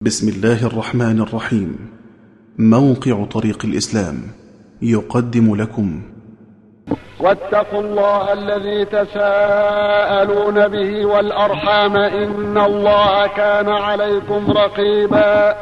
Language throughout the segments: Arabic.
بسم الله الرحمن الرحيم. موقع طريق الإسلام يقدم لكم واتقوا الله الذي تساءلون به والأرحام إن الله كان عليكم رقيبا.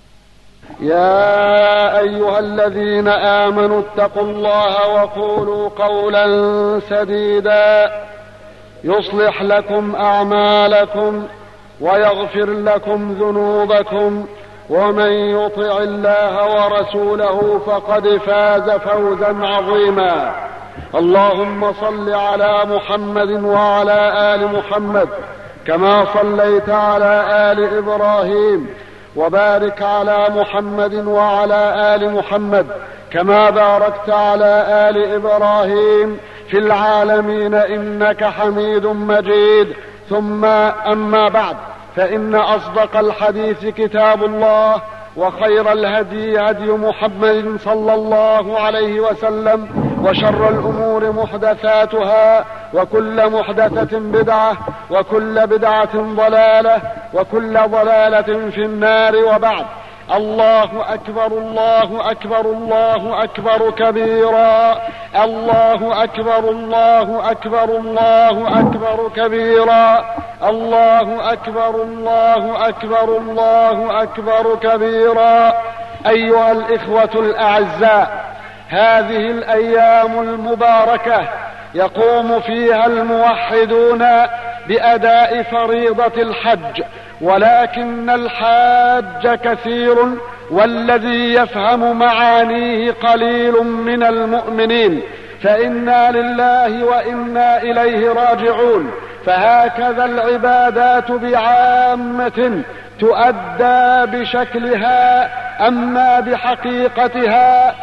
يا أيها الذين آمنوا اتقوا الله وقولوا قولا سديدا يصلح لكم أعمالكم ويغفر لكم ذنوبكم ومن يطع الله ورسوله فقد فاز فوزا عظيما. اللهم صل على محمد وعلى آل محمد كما صليت على آل إبراهيم وبارك على محمد وعلى آل محمد كما باركت على آل إبراهيم في العالمين إنك حميد مجيد. ثم أما بعد، فإن أصدق الحديث كتاب الله وخير الهدي هدي محمد صلى الله عليه وسلم وشر الأمور محدثاتها وكل محدثة بدعة وكل بدعة ضلالة وكل ضلالة في النار. وبعد، الله أكبر الله أكبر الله أكبر كبيرا، الله أكبر الله أكبر الله أكبر كبيرا، الله أكبر الله أكبر الله أكبر كبيرا. أيها الإخوة الأعزاء، هذه الأيام المباركة يقوم فيها الموحدون بأداء فريضة الحج، ولكن الحاج كثير والذي يفهم معانيه قليل من المؤمنين، فإنا لله وإنا إليه راجعون. فهكذا العبادات بعامة تؤدى بشكلها، أما بحقيقتها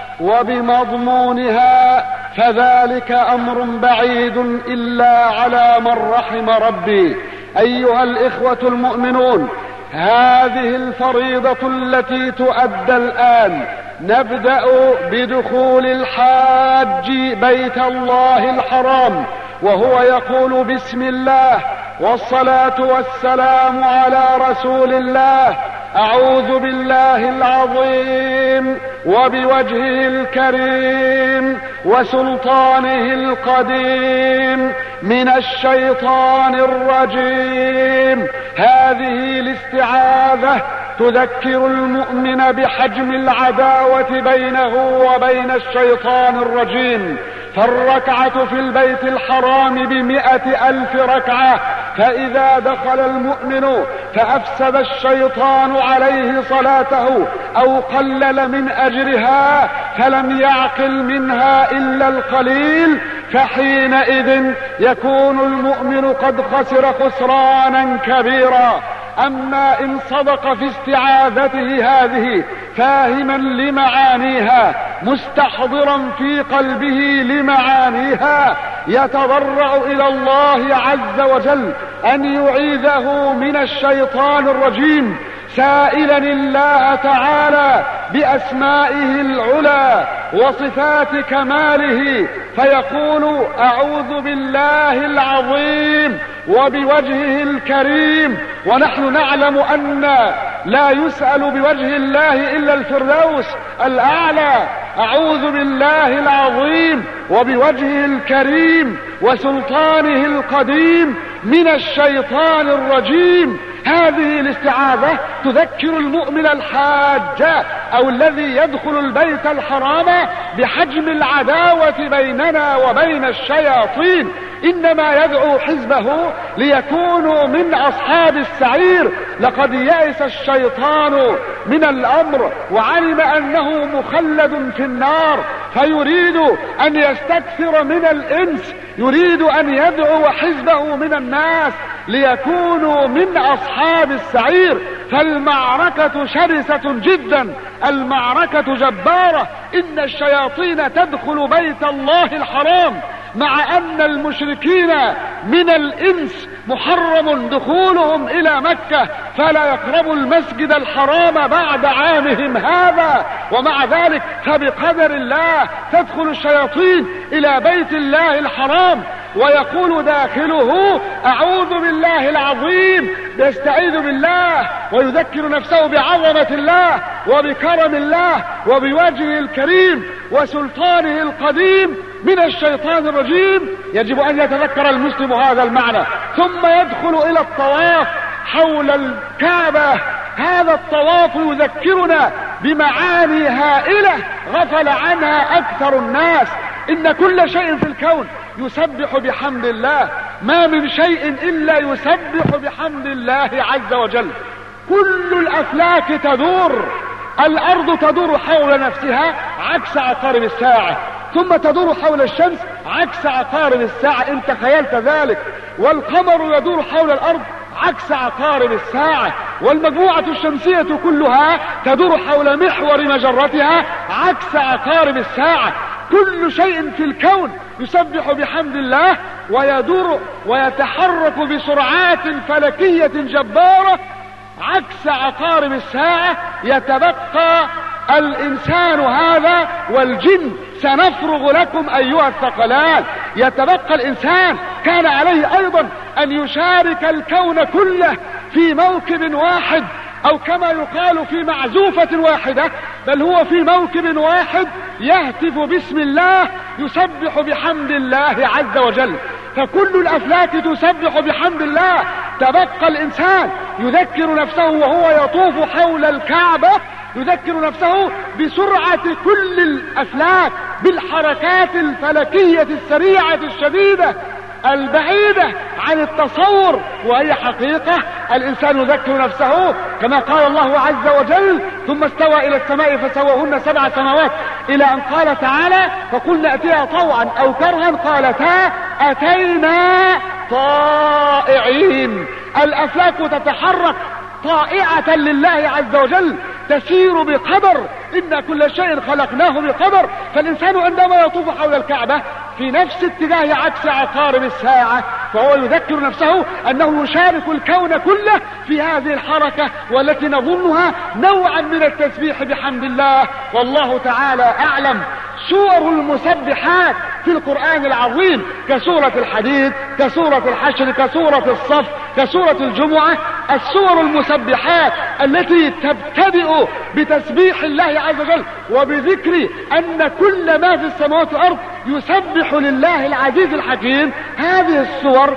وبمضمونها فذلك أمر بعيد إلا على من رحم ربي. أيها الإخوة المؤمنون، هذه الفريضة التي تؤدى الآن نبدأ بدخول الحاج بيت الله الحرام، وهو يقول بسم الله والصلاة والسلام على رسول الله، أعوذ بالله العظيم وبوجهه الكريم وسلطانه القديم من الشيطان الرجيم. هذه الاستعاذة تذكر المؤمن بحجم العداوة بينه وبين الشيطان الرجيم، فالركعة في البيت الحرام ب100,000 ركعة، فإذا دخل المؤمن فأفسد الشيطان عليه صلاته أو قلل من أجرها فلم يعقل منها إلا القليل، فحينئذ يكون المؤمن قد خسر خسرانا كبيرا. أما إن صدق في استعاذته هذه فاهما لمعانيها مستحضرا في قلبه لمعانيها، يتضرع إلى الله عز وجل أن يعيذه من الشيطان الرجيم، سائلا الله تعالى بأسمائه العلى وصفات كماله، فيقول أعوذ بالله العظيم وبوجهه الكريم. ونحن نعلم أن لا يسأل بوجه الله إلا الفردوس الأعلى. أعوذ بالله العظيم وبوجهه الكريم وسلطانه القديم من الشيطان الرجيم. هذه الاستعاذة تذكر المؤمن الحاج أو الذي يدخل البيت الحرام بحجم العداوة بيننا وبين الشياطين، إنما يدعو حزبه ليكونوا من أصحاب السعير. لقد يأس الشيطان من الأمر وعلم أنه مخلد في النار، فيريد أن يستكثر من الإنس، يريد أن يدعو حزبه من الناس ليكونوا من أصحاب السعير. فالمعركة شرسة جدا، المعركة جبارة. إن الشياطين تدخل بيت الله الحرام، مع أن المشركين من الإنس محرم دخولهم إلى مكة، فلا يقربوا المسجد الحرام بعد عامهم هذا، ومع ذلك فبقدر الله تدخل الشياطين إلى بيت الله الحرام، ويقول داخله أعوذ بالله العظيم يستعيذ بالله ويذكر نفسه بعظمة الله وبكرم الله وبوجهه الكريم وسلطانه القديم من الشيطان الرجيم، يجب أن يتذكر المسلم هذا المعنى، ثم يدخل إلى الطواف حول الكعبة. هذا الطواف يذكرنا بمعاني هائلة غفل عنها أكثر الناس. إن كل شيء في الكون يسبح بحمد الله، ما من شيء إلا يسبح بحمد الله عز وجل. كل الأفلاك تدور، الأرض تدور حول نفسها عكس عقارب الساعة، ثم تدور حول الشمس عكس عقارب الساعة، إن تخيلت ذلك، والقمر يدور حول الأرض عكس عقارب الساعة، والمجموعة الشمسية كلها تدور حول محور مجرتها عكس عقارب الساعة. كل شيء في الكون يسبح بحمد الله ويدور ويتحرك بسرعات فلكية جبارة عكس عقارب الساعة. يتبقى الإنسان هذا والجن، سنفرغ لكم أيها الثقلان. يتبقى الإنسان، كان عليه أيضا أن يشارك الكون كله في موكب واحد، أو كما يقال في معزوفة واحدة، بل هو في موكب واحد يهتف باسم الله يسبح بحمد الله عز وجل. فكل الأفلاك تسبح بحمد الله، تبقى الإنسان يذكر نفسه وهو يطوف حول الكعبة، يذكر نفسه بسرعة كل الأفلاك، بالحركات الفلكية السريعة الشديدة البعيدة عن التصور، وهي حقيقة. الإنسان يذكر نفسه كما قال الله عز وجل: ثم استوى إلى السماء فسواهن 7 سماوات، إلى أن قال تعالى: فقلنا أتيها طوعا أو كرها قالتا أتينا طائعين. الأفلاك تتحرك طائعة لله عز وجل، تسير بقدر، إن كل شيء خلقناه بقدر. فالإنسان عندما يطوف حول الكعبة في نفس اتجاه عكس عقارب الساعة، فهو يذكر نفسه أنه يشارك الكون كله في هذه الحركة، والتي نظنها نوعا من التسبيح بحمد الله، والله تعالى أعلم. سور المسبحات في القرآن العظيم كسورة الحديد، كسورة الحشر، كسورة الصف، كسورة الجمعة، السور المسبحات التي تبتدئ بتسبيح الله عز وجل وبذكر أن كل ما في السماوات والأرض يسبح لله العزيز الحكيم. هذه السور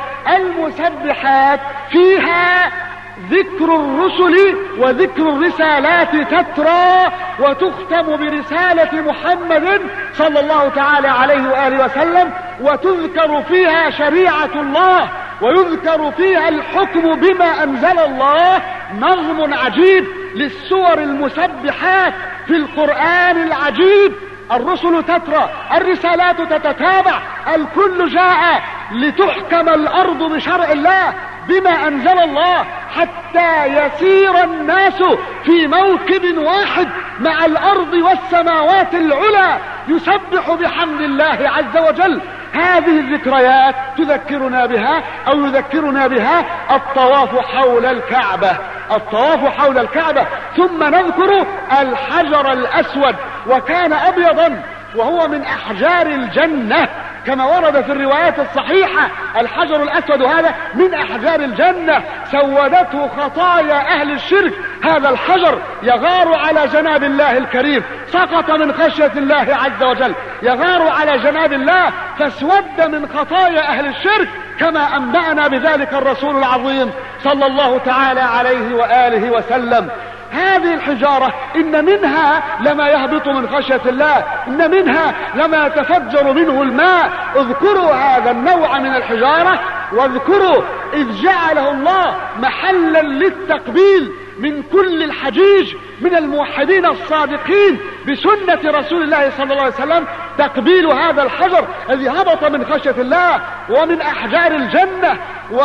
المسبحات فيها ذكر الرسل وذكر الرسالات تترى، وتختم برسالة محمد صلى الله تعالى عليه وآله وسلم، وتذكر فيها شريعة الله، ويذكر فيها الحكم بما أنزل الله. نظم عجيب للسور المسبحات في القرآن العجيب. الرسل تترى، الرسالات تتتابع، الكل جاء لتحكم الأرض بشرع الله بما أنزل الله، حتى يسير الناس في موكب واحد مع الأرض والسماوات العلى يسبح بحمد الله عز وجل. هذه الذكريات تذكرنا بها أو يذكرنا بها الطواف حول الكعبة، الطواف حول الكعبة. ثم نذكر الحجر الأسود، وكان أبيضا وهو من أحجار الجنة كما ورد في الروايات الصحيحة. الحجر الأسود هذا من أحجار الجنة، سودته خطايا أهل الشرك. هذا الحجر يغار على جناب الله الكريم، سقط من خشية الله عز وجل، يغار على جناب الله فاسود من خطايا أهل الشرك، كما أنبأنا بذلك الرسول العظيم صلى الله تعالى عليه وآله وسلم. هذه الحجارة إن منها لما يهبط من خشية الله، إن منها لما يتفجر منه الماء. اذكروا هذا النوع من الحجارة، واذكروا إذ جعله الله محلا للتقبيل من كل الحجيج من الموحدين الصادقين بسنة رسول الله صلى الله عليه وسلم، تقبيل هذا الحجر الذي هبط من خشية الله ومن أحجار الجنة.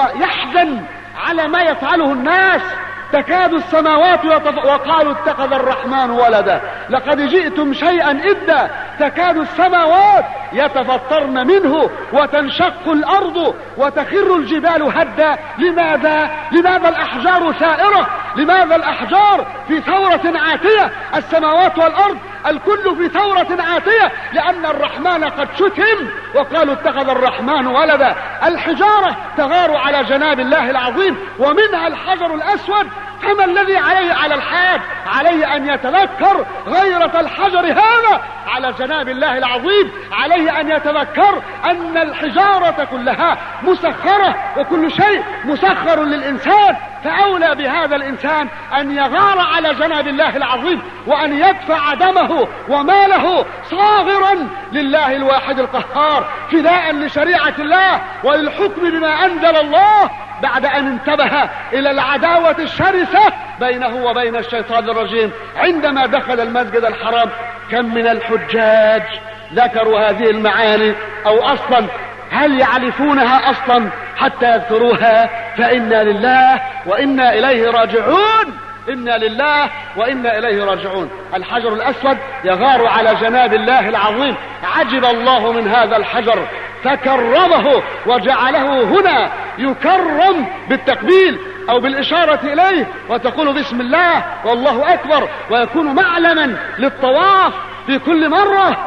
ويحزن على ما يفعله الناس، تكاد السماوات وقالوا اتخذ الرحمن ولدا لقد جئتم شيئا إدا. تكاد السماوات يتفطرن منه وتنشق الأرض وتخر الجبال هدا. لماذا الأحجار سائرة؟ لماذا الأحجار في ثورة عاتية؟ السماوات والأرض الكل في ثورة عاتية، لأن الرحمن قد شتم وقالوا اتخذ الرحمن ولدا. الحجارة تغار على جناب الله العظيم، ومنها الحجر الأسود. فما الذي على الحاج؟ عليه أن يتذكر غيرة الحجر هذا على جناب الله العظيم. عليه أن يتذكر أن الحجارة كلها مسخرة، وكل شيء مسخر للإنسان، فأولى بهذا الإنسان أن يغار على جناب الله العظيم، وأن يدفع دمه وماله صاغرا لله الواحد القهار، فداء لشريعة الله وللحكم بما أنزل الله، بعد أن انتبه إلى العداوة الشرسة بينه وبين الشيطان الرجيم عندما دخل المسجد الحرام. كم من الحجاج ذكروا هذه المعاني، أو أصلا هل يعرفونها أصلا حتى يذكروها؟ فإنا لله وإنا إليه راجعون. إنا لله وإنا إليه راجعون. الحجر الأسود يغار على جناب الله العظيم. عجب الله من هذا الحجر فكرمه وجعله هنا يكرم بالتقبيل أو بالإشارة إليه، وتقول بسم الله والله أكبر، ويكون معلما للطواف في كل مرة،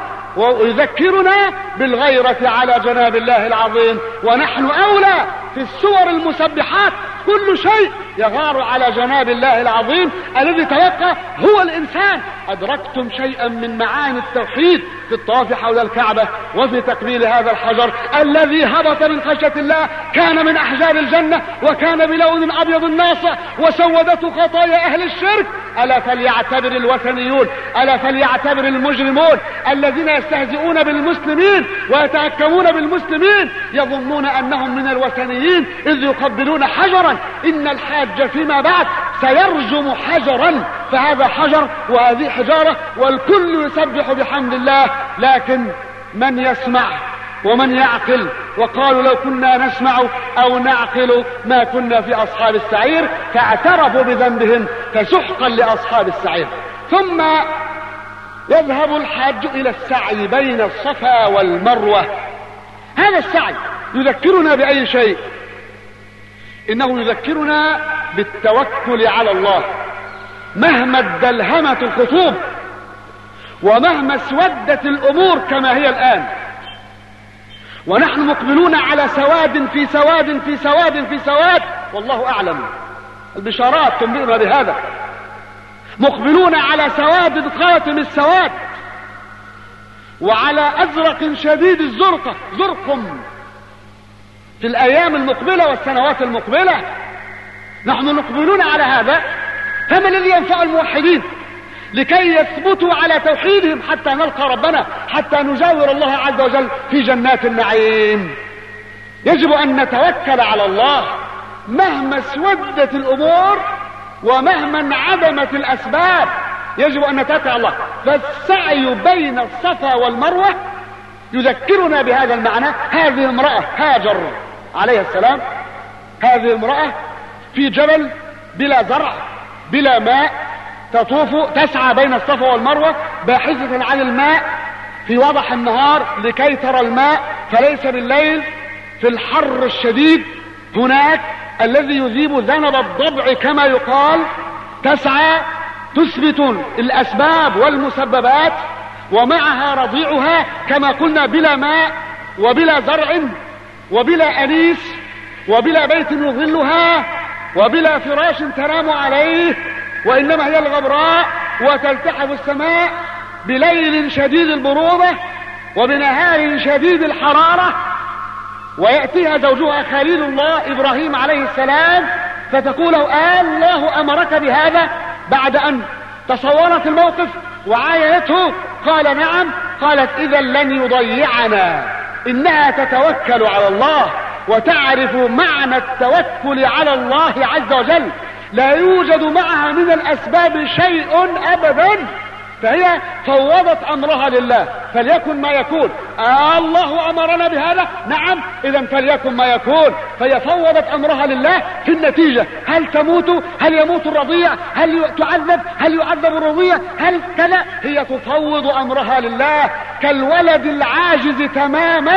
ويذكرنا بالغيرة على جناب الله العظيم. ونحن أولى في السور المسبحات، كل شيء يغار على جناب الله العظيم الذي تبقى هو الإنسان. أدركتم شيئا من معاني التوحيد في الطواف حول الكعبة وفي تقبيل هذا الحجر الذي هبط من خشية الله، كان من أحجار الجنة، وكان بلون أبيض ناصع، وسودته خطايا أهل الشرك. ألا فليعتبر الوثنيون، ألا فليعتبر المجرمون الذين يستهزئون بالمسلمين ويتهكمون بالمسلمين، يظنون أنهم من الوثنيين إذ يقبلون حجرا. إن الحاج فيما بعد سيرجم حجرا، فهذا حجر وهذه حجارة، والكل يسبح بحمد الله. لكن من يسمع ومن يعقل؟ وقالوا لو كنا نسمع أو نعقل ما كنا في أصحاب السعير، فاعترفوا بذنبهم فسحقا لأصحاب السعير. ثم يذهب الحاج إلى السعي بين الصفا والمروة. هذا السعي يذكرنا بأي شيء؟ إنه يذكرنا بالتوكل على الله. مهما ادلهمت الخطوب ومهما اسودت الأمور كما هي الآن، ونحن مقبلون على سواد في سواد في سواد في سواد، والله أعلم، البشارات تنبئنا بهذا. مقبلون على سواد قاتم السواد، وعلى أزرق شديد الزرقة، زرق في الأيام المقبلة والسنوات المقبلة. نحن مقبلون على هذا. فما الذي ينفع الموحدين لكي يثبتوا على توحيدهم حتى نلقى ربنا، حتى نجاور الله عز وجل في جنات النعيم؟ يجب أن نتوكل على الله مهما اسودت الأمور ومهما انعدمت الأسباب. يجب أن نتوكل على الله. فالسعي بين الصفا والمروة يذكرنا بهذا المعنى. هذه امرأة هاجر عليه السلام، هذه امرأة في جبل بلا زرع بلا ماء، تطوف تسعى بين الصفا والمروة باحثة عن الماء في وضح النهار لكي ترى الماء، فليس بالليل في الحر الشديد هناك الذي يذيب ذنب الضبع كما يقال. تسعى تثبت الأسباب والمسببات، ومعها رضيعها كما قلنا بلا ماء وبلا زرع وبلا أنيس وبلا بيت يظلها وبلا فراش تنام عليه، وإنما هي الغبراء وتلتحف السماء بليل شديد البرودة وبنهار شديد الحرارة. ويأتيها زوجها خليل الله إبراهيم عليه السلام فتقول له الله أمرك بهذا؟ بعد أن تصورت الموقف وعاينته قال نعم. قالت إذا لن يضيعنا. إنها تتوكل على الله وتعرف معنى التوكل على الله عز وجل، لا يوجد معها من الأسباب شيء أبدا، فهي فوضت أمرها لله، فليكن ما يكون. الله أمرنا بهذا، نعم، إذا فليكن ما يكون. فهي فوضت أمرها لله. في النتيجة هل تموت؟ هل يموت الرضيع؟ هل تعذب؟ هل يعذب الرضيع؟ هل كذا؟ هي تفوض أمرها لله كالولد العاجز تماما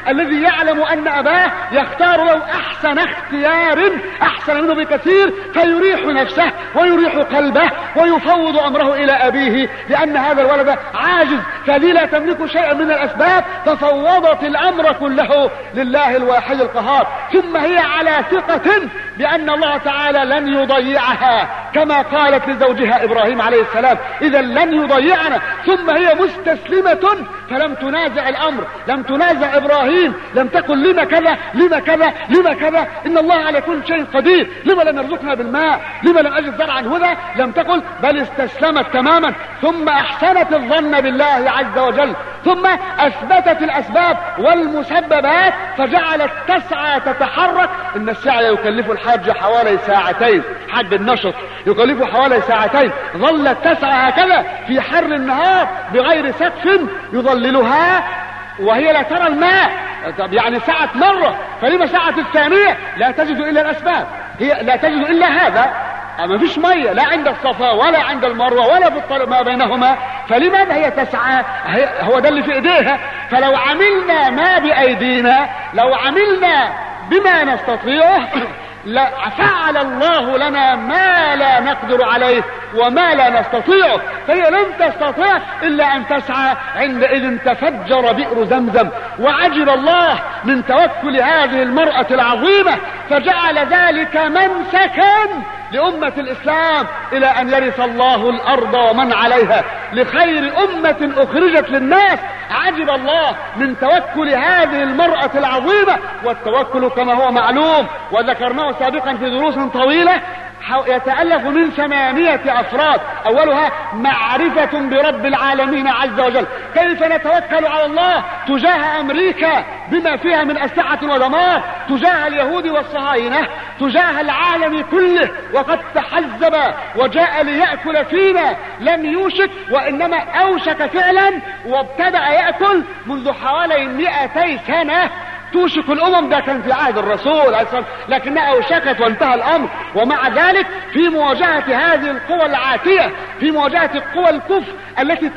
الذي يعلم أن أباه يختار له أحسن اختيار أحسن منه بكثير، فيريح نفسه ويريح قلبه ويفوض أمره إلى أبيه، لأن هذا الولد عاجز، فذي لا تملك شيئا من الأسباب، ففوضت الأمر كله لله الواحد القهار. ثم هي على ثقة بأن الله تعالى لن يضيعها، كما قالت لزوجها إبراهيم عليه السلام: إذا لن يضيعنا. ثم هي مستسلمة، فلم تنازع الأمر، لم تنازع إبراهيم، لم تقل لما كذا لما كذا لما كذا، إن الله على كل شيء قدير، لما لم يرزقنا بالماء، لما لم أجد زرعا هنا، لم تقل، بل استسلمت تماما. ثم أحسنت الظن بالله عز وجل، ثم أثبتت الأسباب والمسببات، فجعلت تسعى تتحرك. إن السعي يكلف الحاج حوالي ساعتين، حج النشط يكلفه حوالي ساعتين، ظلت تسعى هكذا في حر النهار بغير سقف يظللها وهي لا ترى الماء. طب يعني سعت مرة، فلما سعت الثانية؟ لا تجد إلا الأسباب، هي لا تجد إلا هذا، ما فيش مية لا عند الصفا ولا عند المروة ولا في ما بينهما، فلماذا هي تسعى؟ هو ده اللي في ايديها. فلو عملنا ما بأيدينا، لو عملنا بما نستطيعه، فعل الله لنا ما لا نقدر عليه وما لا نستطيعه. فهي لم تستطيع إلا أن تسعى. عندئذ تفجر بئر زمزم، وعجب الله من توكل هذه المرأة العظيمة، فجعل ذلك منسكا لأمة الإسلام إلى أن يرث الله الأرض ومن عليها، لخير أمة أخرجت للناس. عجب الله من توكل هذه المرأة العظيمة. والتوكل كما هو معلوم وذكرناه سابقا في دروس طويلة يتألف من 8 أفراد. أولها معرفة برب العالمين عز وجل. كيف نتوكل على الله تجاه أمريكا بما فيها من أسلحة ودمار، تجاه اليهود والصهاينة، تجاه العالم كله، وقد تحزب وجاء ليأكل فينا، لم يوشك وإنما أوشك فعلا، وابتدأ يأكل منذ حوالي 200 سنة. توشك الأمم، ده كان في عهد الرسول عليه الصلاة والسلام، لكنها أوشكت وانتهى الأمر. ومع ذلك في مواجهة هذه القوى العاتية، في مواجهة القوى الكفر التي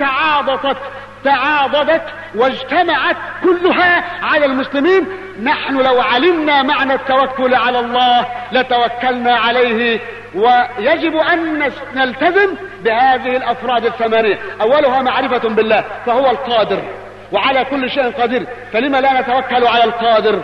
تعاضدت واجتمعت كلها على المسلمين، نحن لو علمنا معنى التوكل على الله لتوكلنا عليه. ويجب أن نلتزم بهذه الأفراد 8. أولها معرفة بالله، فهو القادر وعلى كل شيء قدير، فلما لا نتوكل على القادر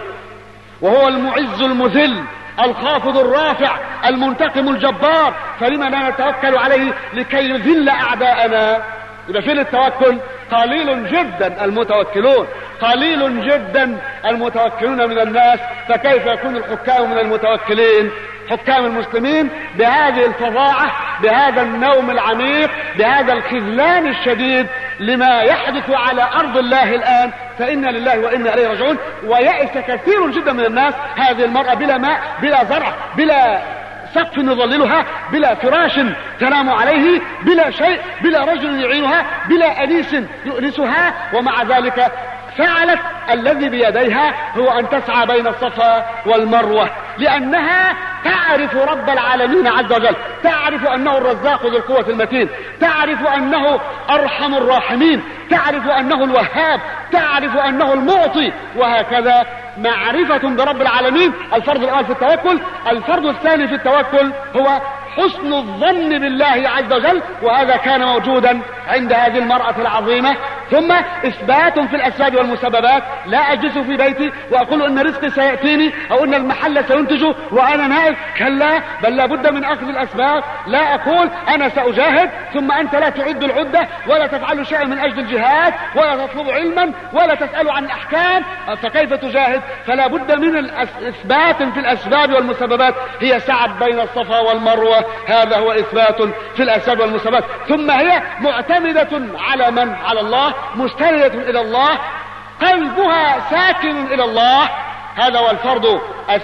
وهو المعز المذل الخافض الرافع المنتقم الجبار، فلما لا نتوكل عليه لكي يذل أعداءنا؟ يبقى فين التوكل؟ قليل جدا المتوكلون، قليل جدا المتوكلون من الناس، فكيف يكون الحكام من المتوكلين؟ حكام المسلمين بهذه الفظاعة، بهذا النوم العميق، بهذا الخذلان الشديد لما يحدث على أرض الله الآن، فإنا لله وإنا إليه راجعون. ويأس كثير جدا من الناس. هذه المرأة بلا ماء، بلا زرع، بلا سقف يظللها، بلا فراش تنام عليه، بلا شيء، بلا رجل يعينها، بلا أنيس يؤنسها، ومع ذلك فعلت الذي بيديها هو أن تسعى بين الصفا والمروة، لأنها تعرف رب العالمين عز وجل، تعرف أنه الرزاق ذو القوة المتين، تعرف أنه أرحم الراحمين، تعرف أنه الوهاب، تعرف أنه المعطي، وهكذا معرفة برب العالمين. الفرض الأول في التوكل. الفرض الثاني في التوكل هو حسن الظن بالله عز وجل، وهذا كان موجودا عند هذه المرأة العظيمة. ثم إثبات في الأسباب والمسببات. لا أجلس في بيتي وأقول إن رزقي سيأتيني أو إن المحل سينتج وأنا نائم، كلا، بل لابد من أخذ الأسباب. لا أقول أنا سأجاهد ثم أنت لا تعد العدة ولا تفعل شيئا من أجل الجهاد ولا تطلب علما ولا تسأل عن الأحكام، فكيف تجاهد؟ فلا بد من إثبات في الأسباب والمسببات. هي سعت بين الصفا والمروة، هذا هو إثبات في الأسباب والمسببات. ثم هي معتمدة على من؟ على الله، مستندة إلى الله، قلبها ساكن إلى الله. هذا هو الفرض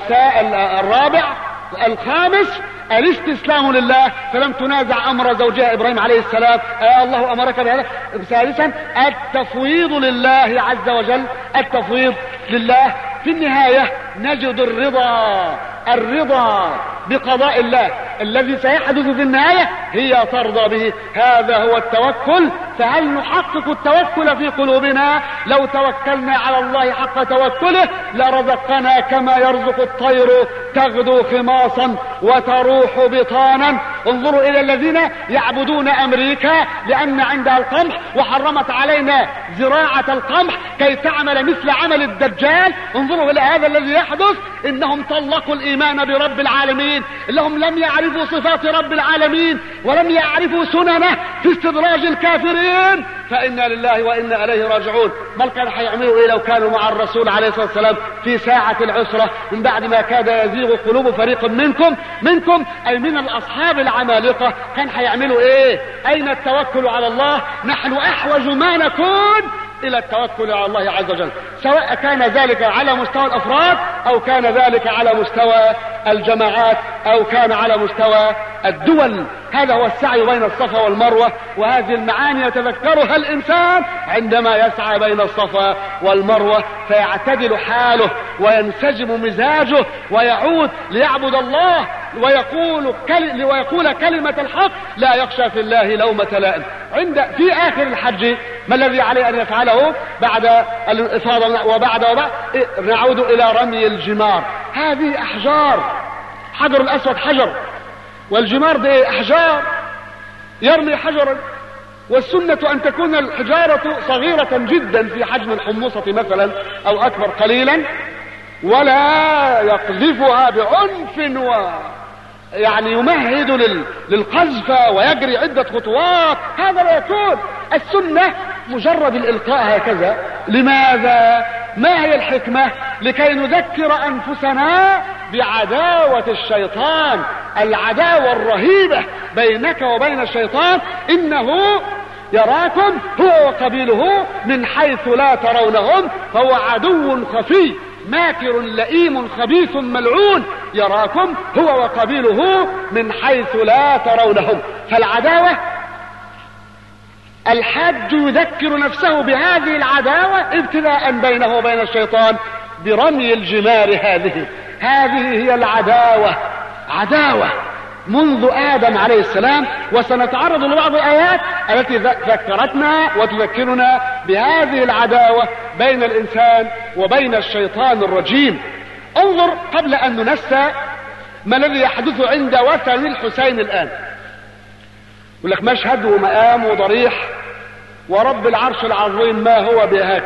الرابع. الخامس الاستسلام لله، فلم تنازع أمر زوجها إبراهيم عليه السلام، الله أمرك بهذا. ثالثا التفويض لله عز وجل، التفويض لله. في النهاية نجد الرضا بقضاء الله. الذي سيحدث في النهاية هي ترضى به. هذا هو التوكل. فهل نحقق التوكل في قلوبنا؟ لو توكلنا على الله حق توكله لرزقنا كما يرزق الطير تغدو خماصا وتروح بطانا. انظروا الى الذين يعبدون امريكا لان عندها القمح وحرمت علينا زراعة القمح كي تعمل مثل عمل الدجال. انظروا الى هذا الذي يحدث. انهم طلقوا الايمان برب العالمين، انهم لم يعرفوا صفات رب العالمين ولم يعرفوا سننه في استدراج الكافرين. فإنا لله وإنا إليه راجعون. ما كان حيعملوا ايه لو كانوا مع الرسول عليه الصلاة والسلام في ساعة العسرة من بعد ما كاد يزيغ قلوب فريق منكم أي من الأصحاب العمالقة؟ كان حيعملوا ايه؟ أين التوكل على الله؟ نحن أحوج ما نكون إلى التوكل على الله عز وجل، سواء كان ذلك على مستوى الأفراد أو كان ذلك على مستوى الجماعات أو كان على مستوى الدول. هذا هو السعي بين الصفا والمروة، وهذه المعاني يتذكرها الإنسان عندما يسعى بين الصفا والمروة فيعتدل حاله وينسجم مزاجه ويعود ليعبد الله ويقول كلمة الحق لا يخشى في الله لومة لائم. في آخر الحج ما الذي عليه أن يفعله بعد الإفاضة وبعد نعود إلى رمي الجمار. هذه أحجار، حجر الأسود حجر والجمار ده أحجار، يرمي حجرا. والسنة أن تكون الحجارة صغيرة جدا في حجم الحمصة مثلا أو أكبر قليلا، ولا يقذفها بعنف يعني يمهد للقذف ويجري عدة خطوات. هذا لا يكون. السنة مجرد الإلقاء هكذا. لماذا؟ ما هي الحكمة؟ لكي نذكر أنفسنا بعداوة الشيطان، العداوة الرهيبة بينك وبين الشيطان. إنه يراكم هو وقبيله من حيث لا ترونهم، فهو عدو خفي ماكر لئيم خبيث ملعون، يراكم هو وقبيله من حيث لا ترونهم. فالعداوة الحاج يذكر نفسه بهذه العداوة ابتداء بينه وبين الشيطان برمي الجمار. هذه هي العداوة، عداوة منذ آدم عليه السلام. وسنتعرض لبعض الآيات التي ذكرتنا وتذكرنا بهذه العداوة بين الإنسان وبين الشيطان الرجيم. انظر قبل أن ننسى ما الذي يحدث عند وثن الحسين الآن. يقول لك مشهد ومقام وضريح ورب العرش العظيم ما هو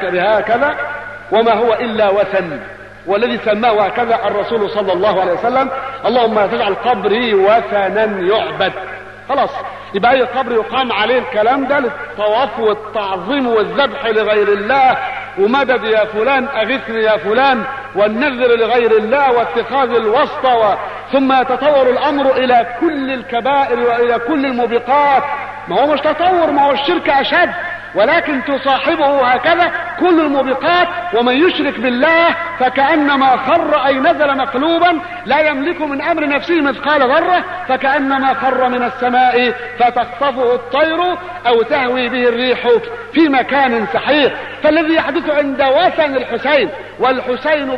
بهكذا وما هو إلا وثن، والذي سماه هكذا الرسول صلى الله عليه وسلم: اللهم لا تجعل قبري وثنا يعبد. خلاص، يبقى اي قبر يقام عليه الكلام ده للطواف والتعظيم والذبح لغير الله ومدد يا فلان اغثني يا فلان والنذر لغير الله واتخاذ الوسطى، ثم يتطور الامر الى كل الكبائر والى كل الموبقات. ما هو مش تطور، ما هو الشرك اشد، ولكن تصاحبه هكذا كل الموبقات. ومن يشرك بالله فكأنما خر أي نزل مقلوبا لا يملك من أمر نفسه مثقال ذرة، فكأنما خر من السماء فتخطفه الطير أو تهوي به الريح في مكان سحيق. فالذي يحدث عند وثن الحسين، والحسين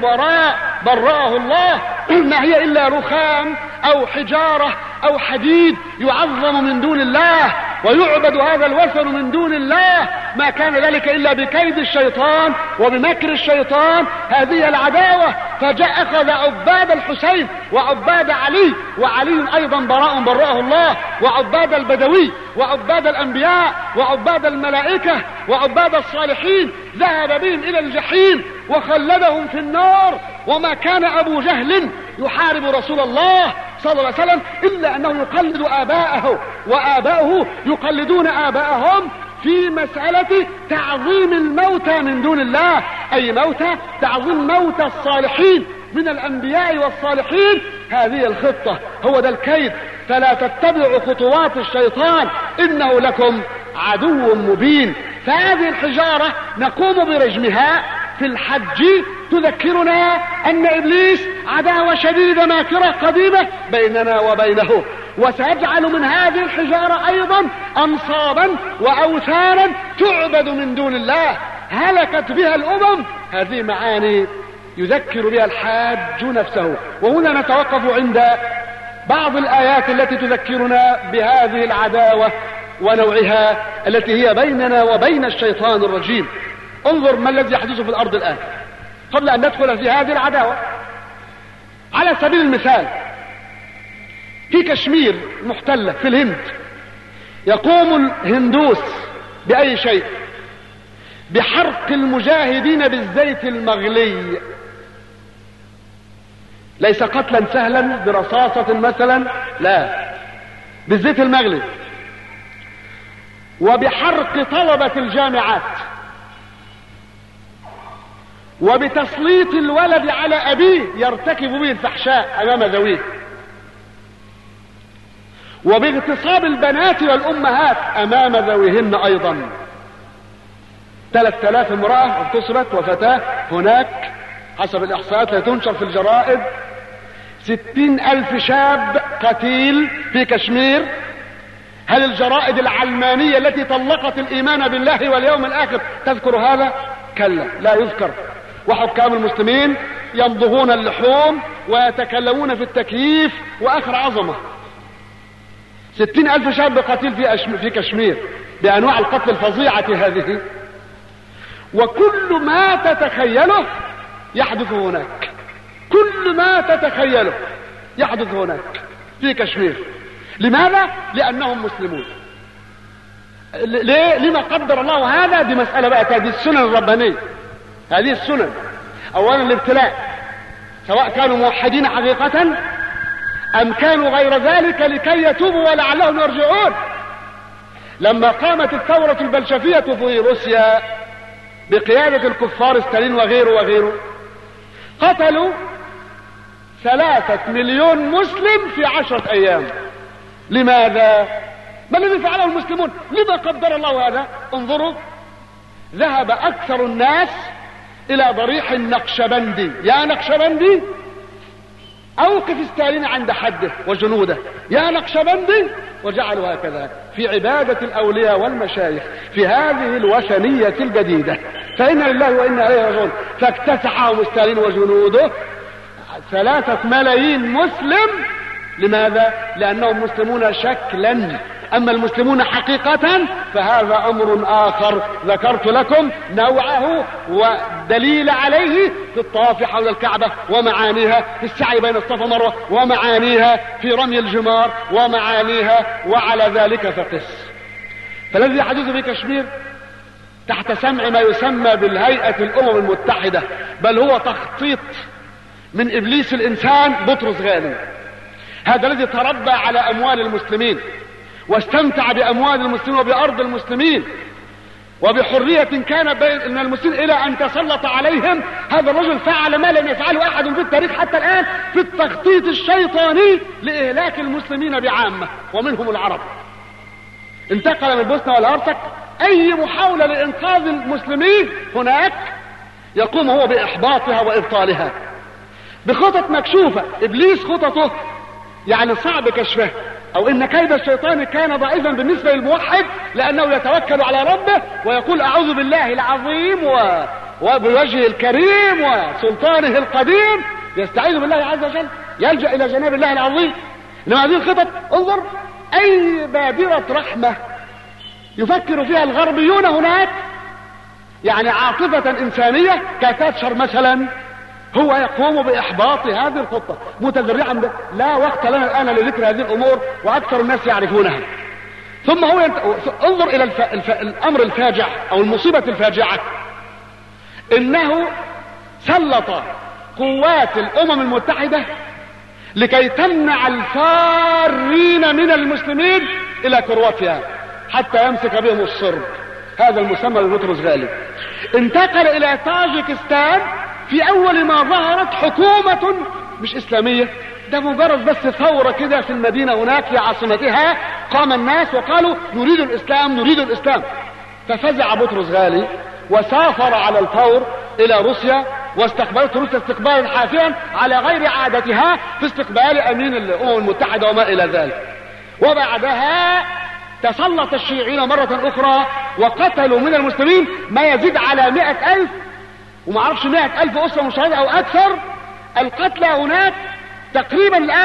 برأه الله، ما هي إلا رخام أو حجارة أو حديد يعظم من دون الله ويعبد هذا الوثن من دون الله. ما كان ذلك إلا بكيد الشيطان وبمكر الشيطان. هذه العداوة. فجاء أخذ عباد الحسين وعباد علي، وعلي أيضا برأه الله، وعباد البدوي وعباد الأنبياء وعباد الملائكة وعباد الصالحين، ذهب بهم إلى الجحيم وخلدهم في النار. وما كان أبو جهل يحارب رسول الله صلى الله عليه وسلم إلا أنه يقلد آباءه، وآباؤه يقلدون آباءهم في مسألة تعظيم الموتى من دون الله. أي موتى؟ تعظيم موتى الصالحين من الأنبياء والصالحين. هذه الخطة، هو ده الكيد. فلا تتبعوا خطوات الشيطان إنه لكم عدو مبين. فهذه الحجارة نقوم برجمها في الحج تذكرنا أن إبليس عداوة شديدة ماكرة قديمة بيننا وبينه، وسيجعل من هذه الحجارة أيضا أنصابا وأوثانا تعبد من دون الله هلكت بها الأمم. هذه معاني يذكر بها الحاج نفسه. وهنا نتوقف عند بعض الآيات التي تذكرنا بهذه العداوة ونوعها التي هي بيننا وبين الشيطان الرجيم. انظر ما الذي يحدث في الأرض الآن قبل أن ندخل في هذه العداوة. على سبيل المثال في كشمير محتلة في الهند، يقوم الهندوس بأي شيء؟ بحرق المجاهدين بالزيت المغلي. ليس قتلا سهلا برصاصة مثلا، لا، بالزيت المغلي. وبحرق طلبة الجامعات، وبتسليط الولد على أبيه يرتكب به الفحشاء أمام ذويه، وباغتصاب البنات والأمهات أمام ذويهن أيضا. 3000 امرأة اغتصبت وفتاة هناك حسب الإحصاءات التي تنشر في الجرائد. 60,000 شاب قتيل في كشمير. هل الجرائد العلمانية التي طلقت الإيمان بالله واليوم الآخر تذكر هذا؟ كلا، لا يذكر. وحكام المسلمين يمضغون اللحوم ويتكلمون في التكييف وآخر عظمة. 60,000 شاب قتيل في كشمير بأنواع القتل الفظيعة هذه، وكل ما تتخيله يحدث هناك. كل ما تتخيله يحدث هناك في كشمير. لماذا؟ لأنهم مسلمون. ليه؟ لما قدر الله هذا؟ دي مسألة بقى، هذه السنن الربانية، هذه السنن. أولا الابتلاء، سواء كانوا موحدين حقيقة أم كانوا غير ذلك لكي يتوبوا ولعلهم يرجعون. لما قامت الثورة البلشفية في روسيا بقيادة الكفار ستالين وغيره قتلوا 3 مليون مسلم في 10 أيام. لماذا؟ ما الذي فعله المسلمون؟ لما قدر الله هذا؟ انظروا، ذهب أكثر الناس إلى ضريح النقشبندي. يا نقشبندي أوقف ستالين عند حده وجنوده، يا نقشبندي. وجعلوا هكذا في عبادة الأولياء والمشايخ في هذه الوثنية الجديدة. فإنا لله وإنا إليه راجعون. فاكتسحهم ستالين وجنوده 3 ملايين مسلم. لماذا؟ لأنهم مسلمون شكلا، أما المسلمون حقيقة فهذا أمر آخر ذكرت لكم نوعه ودليل عليه في الطواف حول الكعبة ومعانيها، في السعي بين الصفا والمروة ومعانيها، في رمي الجمار ومعانيها، وعلى ذلك فقس. فالذي يحدث في كشمير تحت سمع ما يسمى بالهيئة الأمم المتحدة، بل هو تخطيط من إبليس الإنسان بطرس غالي، هذا الذي تربى على أموال المسلمين واستمتع بأموال المسلمين وبأرض المسلمين وبحرية كان بين المسلمين إلى أن تسلط عليهم. هذا الرجل فعل ما لم يفعله أحد في التاريخ حتى الآن في التخطيط الشيطاني لإهلاك المسلمين بعامة ومنهم العرب. انتقل من البوسنة والهرسك، أي محاولة لإنقاذ المسلمين هناك يقوم هو بإحباطها وإبطالها بخطط مكشوفة. إبليس خططه يعني صعب كشفها، أو إن كيد الشيطان كان ضعيفا بالنسبة للموحد، لأنه يتوكل على ربه ويقول أعوذ بالله العظيم وبوجهه الكريم وسلطانه القديم، يستعيذ بالله عز وجل، يلجأ إلى جناب الله العظيم. إنما هذه الخطط، انظر، أي بادرة رحمة يفكر فيها الغربيون هناك، يعني عاطفة إنسانية كتاتشر مثلا، هو يقوم بإحباط هذه الخطة متذرعا به. لا وقت لنا الآن لذكر هذه الأمور وأكثر الناس يعرفونها. ثم هو انظر إلى الأمر الفاجع أو المصيبة الفاجعة، إنه سلط قوات الأمم المتحدة لكي تمنع الفارين من المسلمين إلى كرواتيا حتى يمسك بهم الصرب، هذا المسمى ببطرس غالي. انتقل إلى طاجيكستان في أول ما ظهرت حكومة مش إسلامية، ده مجرد بس ثورة كده في المدينة هناك في عاصمتها، قام الناس وقالوا نريد الإسلام نريد الإسلام. ففزع بطرس غالي وسافر على الفور إلى روسيا، واستقبلت روسيا استقبالا حافيا على غير عادتها في استقبال أمين الأمم المتحدة وما إلى ذلك. وبعدها تسلط الشيوعيين مرة أخرى وقتلوا من المسلمين ما يزيد على 100,000 وما عرفش 100,000 أسرة مشاهدة أو أكثر. القتلى هناك تقريبا الآن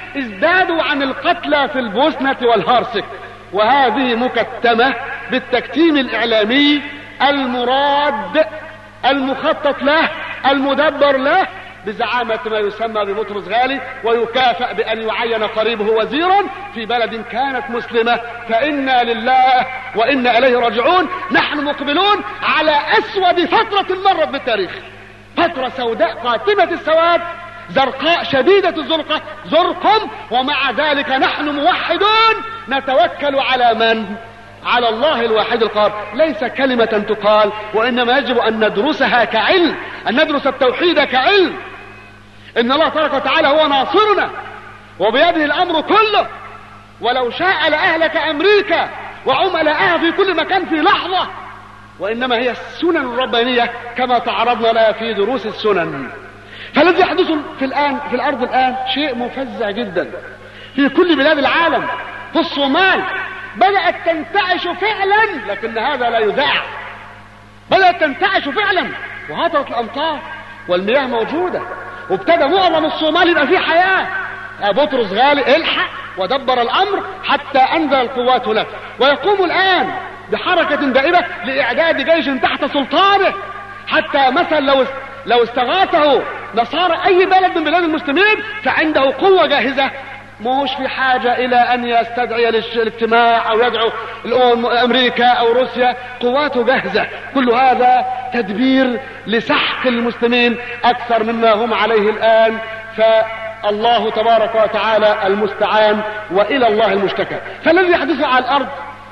ازدادوا عن القتلى في البوسنة والهرسك، وهذه مكتمة بالتكتيم الإعلامي المراد المخطط له المدبر له بزعامة ما يسمى ببطرس غالي، ويكافأ بأن يعين قريبه وزيرا في بلد كانت مسلمة. فإنا لله وإنا إليه راجعون. نحن مقبلون على أسود فترة مرت بالتاريخ، فترة سوداء قاتمة السواد، زرقاء شديدة الزرقة، زرقم، ومع ذلك نحن موحدون نتوكل على من؟ على الله الواحد القهار. ليس كلمة تقال، وإنما يجب أن ندرسها كعلم، أن ندرس التوحيد كعلم. إن الله تبارك وتعالى هو ناصرنا وبيده الأمر كله، ولو شاء لأهلك أمريكا وعملاءها في كل مكان في لحظة، وإنما هي السنن الربانية كما تعرضنا لها في دروس السنن. فالذي يحدث في الأرض الآن شيء مفزع جدا في كل بلاد العالم. في الصومال بدأت تنتعش فعلا، لكن هذا لا يذاع. بدأت تنتعش فعلا وهطلت الأمطار والمياه موجودة، وابتدى معظم الصومال يبقى فيه حياة. بطرس غالي الحق ودبر الأمر حتى أنزل القوات هناك، ويقوم الآن بحركة دائرة لإعداد جيش تحت سلطانه، حتى مثلا لو استغاثه نصارى أي بلد من بلاد المسلمين فعنده قوة جاهزة، مش في حاجة إلى أن يستدعي الاجتماع أو يدعو أمريكا أو روسيا، قواته جاهزة. كل هذا تدبير لسحق المسلمين أكثر مما هم عليه الآن. فالله تبارك وتعالى المستعان وإلى الله المشتكى. فالذي يحدث على الأرض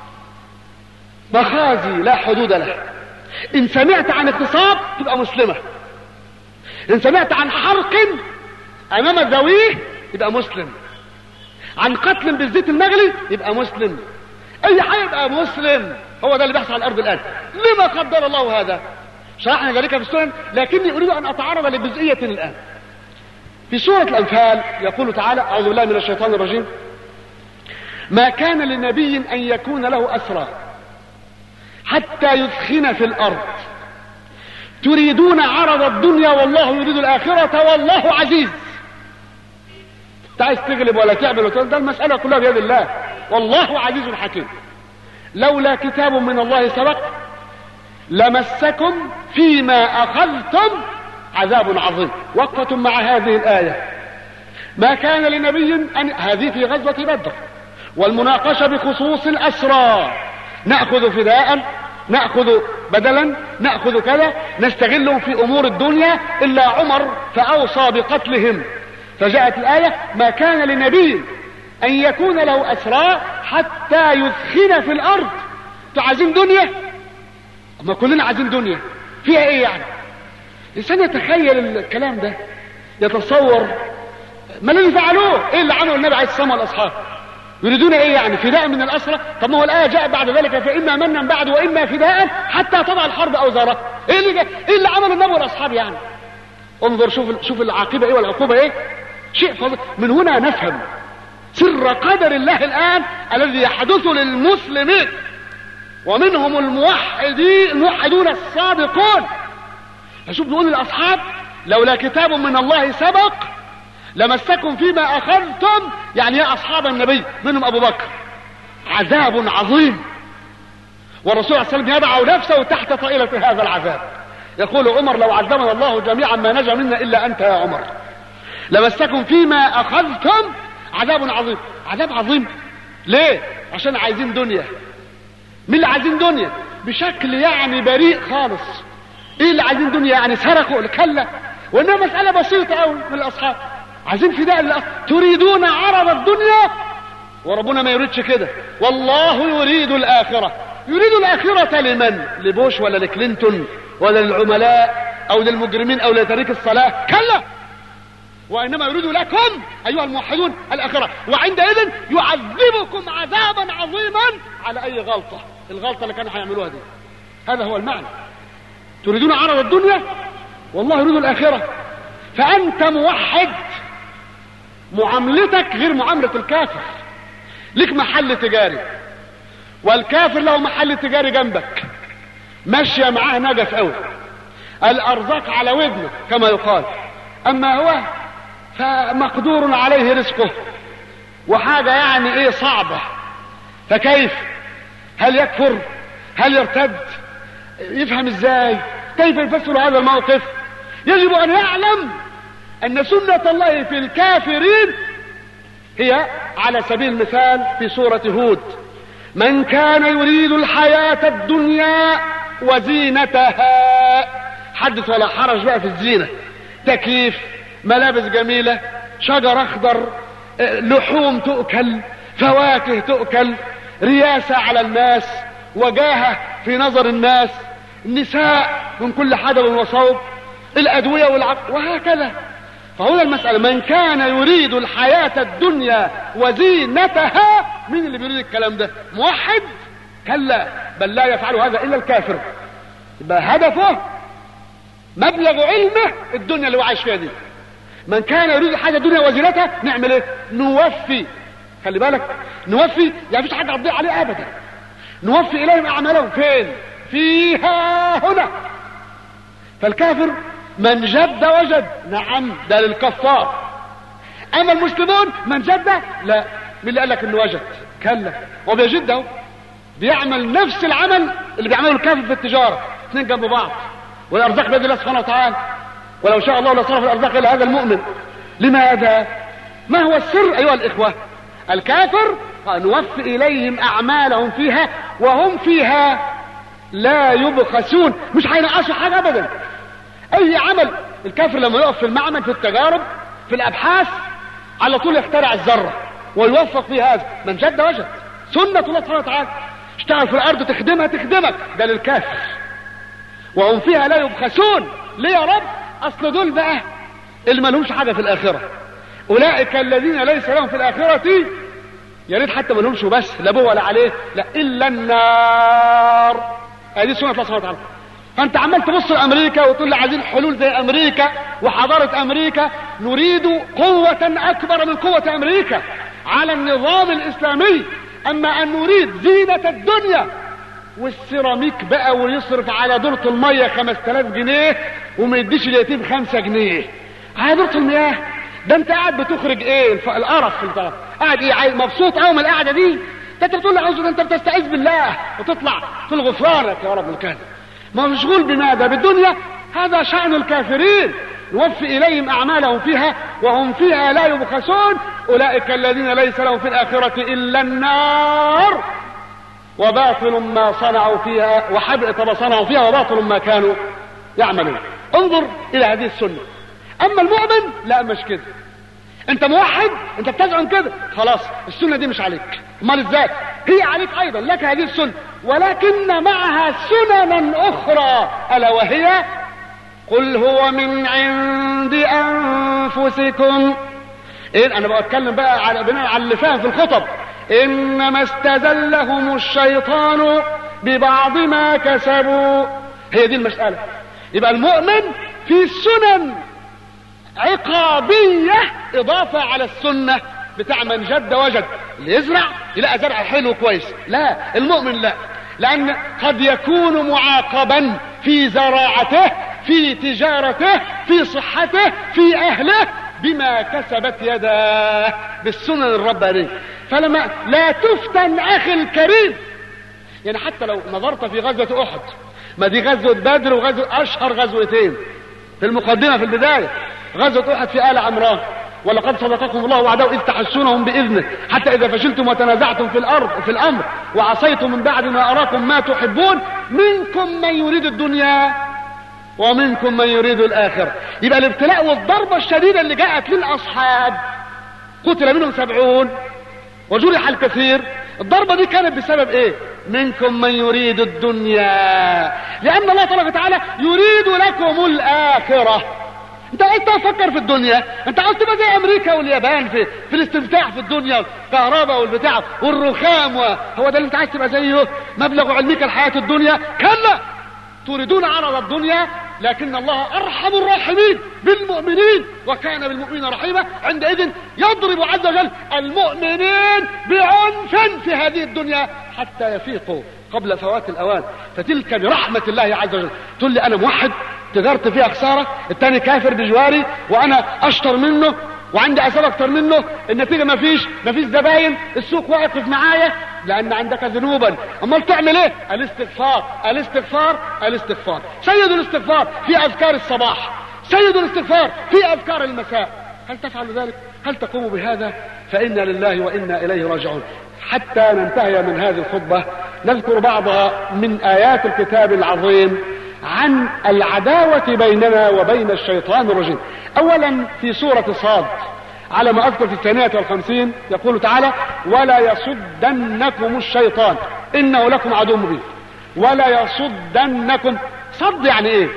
مخازي لا حدود له. إن سمعت عن اغتصاب تبقى مسلمة، إن سمعت عن حرق أمام ذويه يبقى مسلم، عن قتل بالزيت المغلي يبقى مسلم، اي حاجه يبقى مسلم. هو ده اللي بيحصل على الارض الان. لما قدر الله هذا؟ شرحنا ذلك في السنن، لكني اريد ان اتعرض لجزئيه الان. في سوره الانفال يقول تعالى: اعوذ بالله من الشيطان الرجيم: ما كان لنبي ان يكون له اسرى حتى يثخن في الارض تريدون عرض الدنيا والله يريد الاخره والله عزيز. عايز تغلب ولا تعمل ولا ده المسألة كلها بيد الله، والله عزيز حكيم. لولا كتاب من الله سبق لمسكم فيما أخذتم عذاب عظيم. وقفة مع هذه الآية. ما كان لنبي أن هذه في غزوة بدر، والمناقشة بخصوص الأسرى، نأخذ فداء، نأخذ بدلا، نأخذ كذا، نستغلهم في أمور الدنيا، إلا عمر فأوصى بقتلهم. فجاءت الآية: ما كان لنبي أن يكون له أسرى حتى يثخن في الأرض. انتوا عايزين دنيا؟ ما كلنا عايزين دنيا، فيها ايه يعني؟ الإنسان يتخيل الكلام ده، يتصور ما الذي فعلوه، ايه اللي عمله النبي عليه الصلاة والسلام والأصحاب؟ يريدون ايه يعني؟ فداء من الأسرى؟ طب ما هو الآية جاء بعد ذلك: فإما منا بعد وإما فداء حتى تضع الحرب أوزارها. ايه اللي عمله النبي والأصحاب يعني؟ انظر شوف العاقبة ايه والعقوبة ايه. شيء فضل. من هنا نفهم سر قدر الله الآن الذي يحدث للمسلمين، ومنهم الموحدون الصادقون. فشوف نقول للأصحاب: لولا كتاب من الله سبق لمسكم فيما أخذتم، يعني يا أصحاب النبي منهم أبو بكر، عذاب عظيم. والرسول صلى الله عليه وسلم يضع نفسه تحت طائلة هذا العذاب. يقول عمر: لو عذبنا الله جميعا ما نجا منا إلا أنت يا عمر. لمسكم فيما أخذتم عذاب عظيم. عذاب عظيم ليه؟ عشان عايزين دنيا. مين اللي عايزين دنيا؟ بشكل يعني بريء خالص. ايه اللي عايزين دنيا يعني؟ سرقوا الكلة؟ وانها مسألة بسيطة قوي من الأصحاب. عايزين فداء تريدون عرض الدنيا، وربنا ما يريدش كده. والله يريد الآخرة. يريد الآخرة لمن؟ لبوش ولا لكلينتون ولا للعملاء أو للمجرمين أو لتارك الصلاة؟ كلا، وإنما يريد لكم أيها الموحدون الآخرة، وعندئذ يعذبكم عذابا عظيما على أي غلطة. الغلطة اللي كانوا هيعملوها دي. هذا هو المعنى. تريدون عرض الدنيا والله يريد الآخرة. فأنت موحد، معاملتك غير معاملة الكافر. لك محل تجاري، والكافر له محل تجاري جنبك، ماشية معاه نجف قوي، الأرزاق على ودنه كما يقال. أما هو فمقدور عليه رزقه، وحاجة يعني ايه صعبة، فكيف؟ هل يكفر؟ هل يرتد؟ يفهم ازاي؟ كيف يفسر هذا الموقف؟ يجب ان يعلم ان سنة الله في الكافرين هي على سبيل المثال في سورة هود: من كان يريد الحياة الدنيا وزينتها. حدث ولا حرج بقى في الزينة، تكييف، ملابس جميلة، شجر اخضر، لحوم تؤكل، فواكه تؤكل، رياسة على الناس، وجاهة في نظر الناس، النساء من كل حدب وصوب، الأدوية والعقل، وهكذا. فهنا المسألة: من كان يريد الحياة الدنيا وزينتها. مين اللي بيريد الكلام ده؟ موحد؟ كلا، بل لا يفعل هذا إلا الكافر. يبقى هدفه مبلغ علمه الدنيا اللي هو عايش فيها دي. من كان يريد الحياة الدنيا وزينتها، نعمل ايه؟ نوفي. خلي بالك، نوفي يعني مفيش حاجة هتضيع عليه أبدا. نوفي إليهم أعمالهم فين؟ فيها هنا. فالكافر من جد وجد، نعم، ده للكفار. اما المسلمون من جد لا. مين اللي قال لك انه وجد؟ كلا، وبيجد اهو، بيعمل نفس العمل اللي بيعمله الكافر في التجاره، اثنين جنب بعض، والارزاق بيد الله سبحانه وتعالى، ولو شاء الله لصرف الارزاق الى هذا المؤمن. لماذا؟ ما هو السر ايها الاخوه؟ الكافر نوفي اليهم اعمالهم فيها وهم فيها لا يبخسون، مش هينقصوا حاجه ابدا. اي عمل الكافر لما يقف في المعمل، في التجارب، في الابحاث، على طول يخترع الذره ويوفق في هذا. من جد وجد، سنه الله سبحانه وتعالى. اشتغل في الارض تخدمها تخدمك، ده للكافر. وهم فيها لا يبخسون. ليه يا رب؟ اصل دول بقى اللي ما لهمش حاجه في الاخره. اولئك الذين ليس لهم في الاخره، يا ريت حتى ما لهمش بس، لا ابوه ولا عليه، لا الا النار. هذه سنه الله سبحانه وتعالى. فانت عمال تبص لامريكا وتقول لي عايزين حلول زي امريكا وحضاره امريكا. نريد قوه اكبر من قوه امريكا على النظام الاسلامي. اما ان نريد زينه الدنيا والسيراميك بقى، ويصرف على دورة المية 5000 جنيه وما يديش اليتيم 5 جنيه على دورة المياه، ده انت قاعد بتخرج ايه؟ القرف في الطرف. قاعد ايه؟ مبسوط قوي من القعده دي؟ ده انت بتقول لي عاوز، انت بتستعيذ بالله وتطلع تقول غفرانك يا رب الكريم. ما مشغول بماذا؟ بالدنيا. هذا شأن الكافرين. نوفي إليهم أعمالهم فيها وهم فيها لا يبخسون. أولئك الذين ليس لهم في الآخرة إلا النار وباطل ما صنعوا فيها وحبط ما صنعوا فيها وباطل ما كانوا يعملون. انظر إلى هذه السنة. أما المؤمن لا، مش كده. أنت موحد، أنت بتزعم كده، خلاص السنة دي مش عليك. امال ازاي؟ هي عليك أيضا، لك هذه السنة، ولكن معها سننا أخرى، ألا وهي: قل هو من عند أنفسكم. إيه؟ أنا بتكلم بقى على بناء على اللي فاهم في الخطب. إنما استزلهم الشيطان ببعض ما كسبوا. هي دي المسألة. يبقى المؤمن في سنن عقابية إضافة على السنة بتاع من جد وجد. اللي يزرع يلاقي زرع حلو كويس. لا، المؤمن لا، لأن قد يكون معاقبا في زراعته، في تجارته، في صحته، في أهله، بما كسبت يداه بالسنن الربانية. فلما لا تفتن أخي الكريم، يعني حتى لو نظرت في غزوة أحد، ما دي غزوة بدر وغزوة أشهر غزوتين في المقدمة في البداية. غزوة أحد في آل عمران: ولقد صدقكم الله وعده إذ تحسونهم بإذنه حتى إذا فشلتم وتنازعتم في الأمر وعصيتم من بعد ما أراكم ما تحبون منكم من يريد الدنيا ومنكم من يريد الآخرة. يبقى الابتلاء والضربة الشديدة اللي جاءت للأصحاب، قتل منهم 70 وجرح الكثير. الضربة دي كانت بسبب ايه؟ منكم من يريد الدنيا، لأن الله تبارك وتعالى يريد لكم الآخرة. انت عايز تفكر في الدنيا، انت عايز تبقى زي امريكا واليابان في الاستمتاع في الدنيا، الكهرباء والبتاع والرخام، هو ده اللي انت عايز تبقى زيه؟ مبلغ علمك الحياة الدنيا؟ كلا، تريدون عرض الدنيا، لكن الله أرحم الراحمين بالمؤمنين وكان بالمؤمنين رحيما. عندئذ يضرب عز وجل المؤمنين بعنف في هذه الدنيا حتى يفيقوا قبل فوات الأوان. فتلك برحمة الله عز وجل. تقول لي أنا موحد، تجارت فيها خسارة، التاني كافر بجواري وأنا أشطر منه، وعندي اسباب اكتر منه، النتيجه مفيش زباين، السوق واقف معايا، لان عندك ذنوبا. امال تعمل ايه؟ الاستغفار الاستغفار الاستغفار. سيد الاستغفار في اذكار الصباح، سيد الاستغفار في اذكار المساء. هل تفعل ذلك؟ هل تقوم بهذا؟ فإنا لله وإنا إليه راجعون. حتى ننتهي من هذه الخطبة نذكر بعض من آيات الكتاب العظيم عن العداوة بيننا وبين الشيطان الرجيم. أولا في سورة صاد على ما أذكر في 52 يقول تعالى: ولا يصدنكم الشيطان إنه لكم عدو مبين. ولا يصدنكم، صد يعني إيه؟